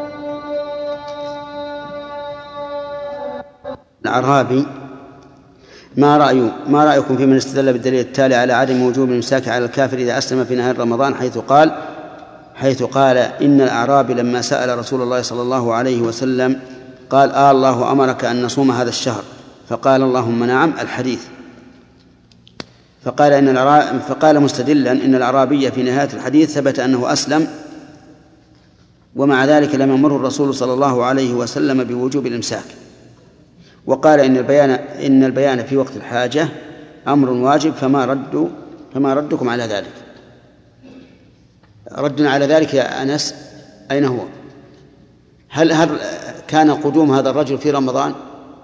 الأعرابي ما رأي ما رأيكم في من استدل بالدليل التالي على عدم وجوب الإمساك على الكافر إذا أسلم في نهار رمضان، حيث قال حيث قال إن الأعرابي لما سأل رسول الله صلى الله عليه وسلم قال آه الله أمرك أن نصوم هذا الشهر، فقال اللهم نعم، الحديث. فقال إن فقال مستدلا إن الأعرابي في نهاية الحديث ثبت أنه أسلم ومع ذلك لم يمر الرسول صلى الله عليه وسلم بوجوب الإمساك، وقال إن البيان إن البيان في وقت الحاجة أمر واجب، فما رد فما ردكم على ذلك؟ ردنا على ذلك يا أنس أين هو؟ هل هل كان قدوم هذا الرجل في رمضان؟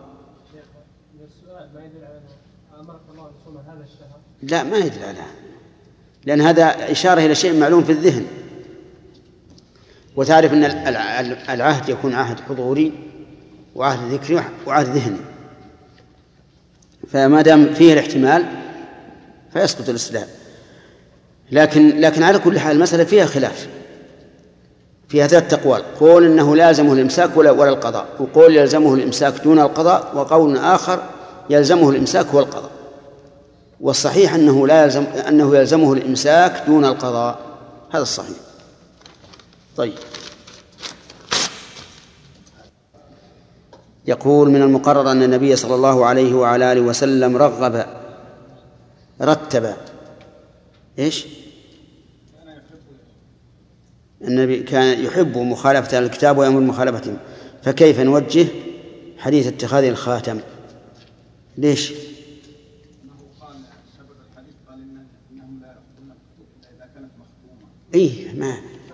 لا، ما يدل على، لأن هذا إشارة إلى شيء معلوم في الذهن، وتعرف أن العهد يكون عهد حضوري وعهد ذكري وعهد ذهني، فما دام فيه الاحتمال فيسقط الإسلام. لكن لكن على كل حال المسألة فيها خلاف، فيها ثلاث أقوال: قول إنه لازمه الإمساك ولا ولا القضاء، وقول يلزمه الإمساك دون القضاء، وقول آخر يلزمه الإمساك والقضاء. والصحيح أنه لا يلزم أنه يلزمه الإمساك دون القضاء، هذا الصحيح. طيب، يقول: من المقرر أن النبي صلى الله عليه وعلى آله وسلم رغب رتب إيش؟ النبي كان يحب مخالفة أهل الكتاب ويأمر مخالفتهم، فكيف نوجه حديث اتخاذ الخاتم؟ ليش؟ إيه، ما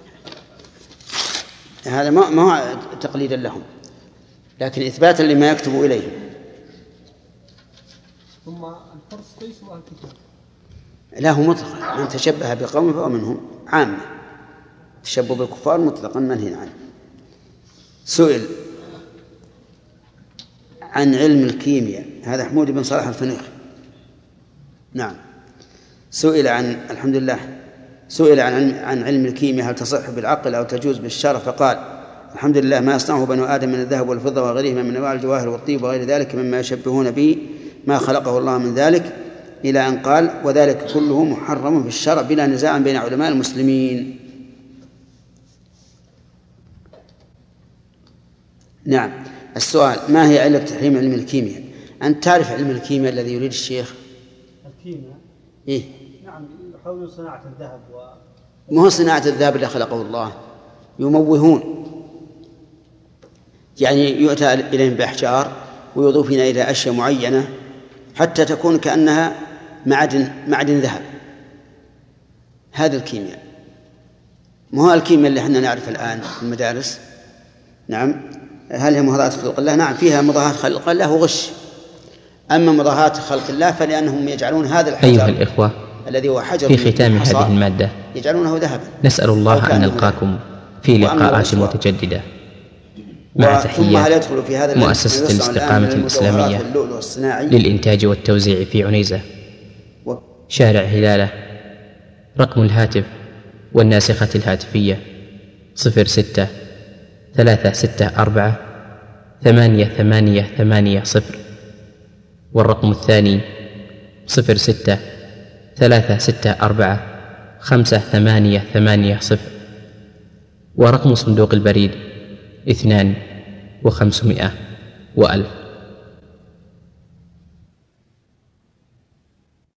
هذا ما ما هو تقليدا لهم، لكن إثباتا لما يكتب إليهم. ثم الحرص ليس أهل الكتاب، لا، هو مطلق، من تشبه بقوم فهو منهم، عامة. تشبه بالكفار مطلقا منهي عنه. سئل عن علم الكيمياء، هذا حمود بن صلاح الفنيخ، نعم، سئل عن الحمد لله سئل عن علم, عن علم الكيمياء هل تصح بالعقل أو تجوز بالشرع، فقال: الحمد لله ما يصنعه بنو آدم من الذهب والفضة وغيرهما من أنواع الجواهر والطيب وغير ذلك مما يشبهون به ما خلقه الله من ذلك، إلى أن قال: وذلك كله محرم في الشرع بلا نزاع بين علماء المسلمين. نعم. السؤال: ما هي علة تحريم علم الكيمياء؟ أنت تعرف علم الكيمياء الذي يريد الشيخ؟ الكيمياء؟ إيه؟ نعم، يحاولون صناعة الذهب و... ما هو صناعة الذهب اللي خلقه الله، يموهون، يعني يؤتى إليهم بأحجار ويضيفون إلى أشياء معينة حتى تكون كأنها معدن معدن ذهب. هذا الكيمياء، ما هو الكيمياء اللي احنا نعرف الآن في المدارس. نعم. هل هي مضاهاة خلق الله؟ نعم، فيها مضاهاة خلق الله وغش. أما مضاهاة خلق الله فلأنهم يجعلون هذا الحجر أيها الإخوة، الذي هو حجر في ختام هذه المادة يجعلونه ذهبا. نسأل الله أن نلقاكم في لقاءات متجددة مع تحيات مؤسسة الاستقامة الإسلامية للإنتاج والتوزيع في عنيزة، شارع هلالة. رقم الهاتف والناسخة الهاتفية صفر ستة ثلاثة ستة أربعة ثمانية ثمانية ثمانية صفر، والرقم الثاني صفر ستة ثلاثة ستة أربعة خمسة ثمانية ثمانية صفر، ورقم صندوق البريد اثنان وخمسمائة وألف.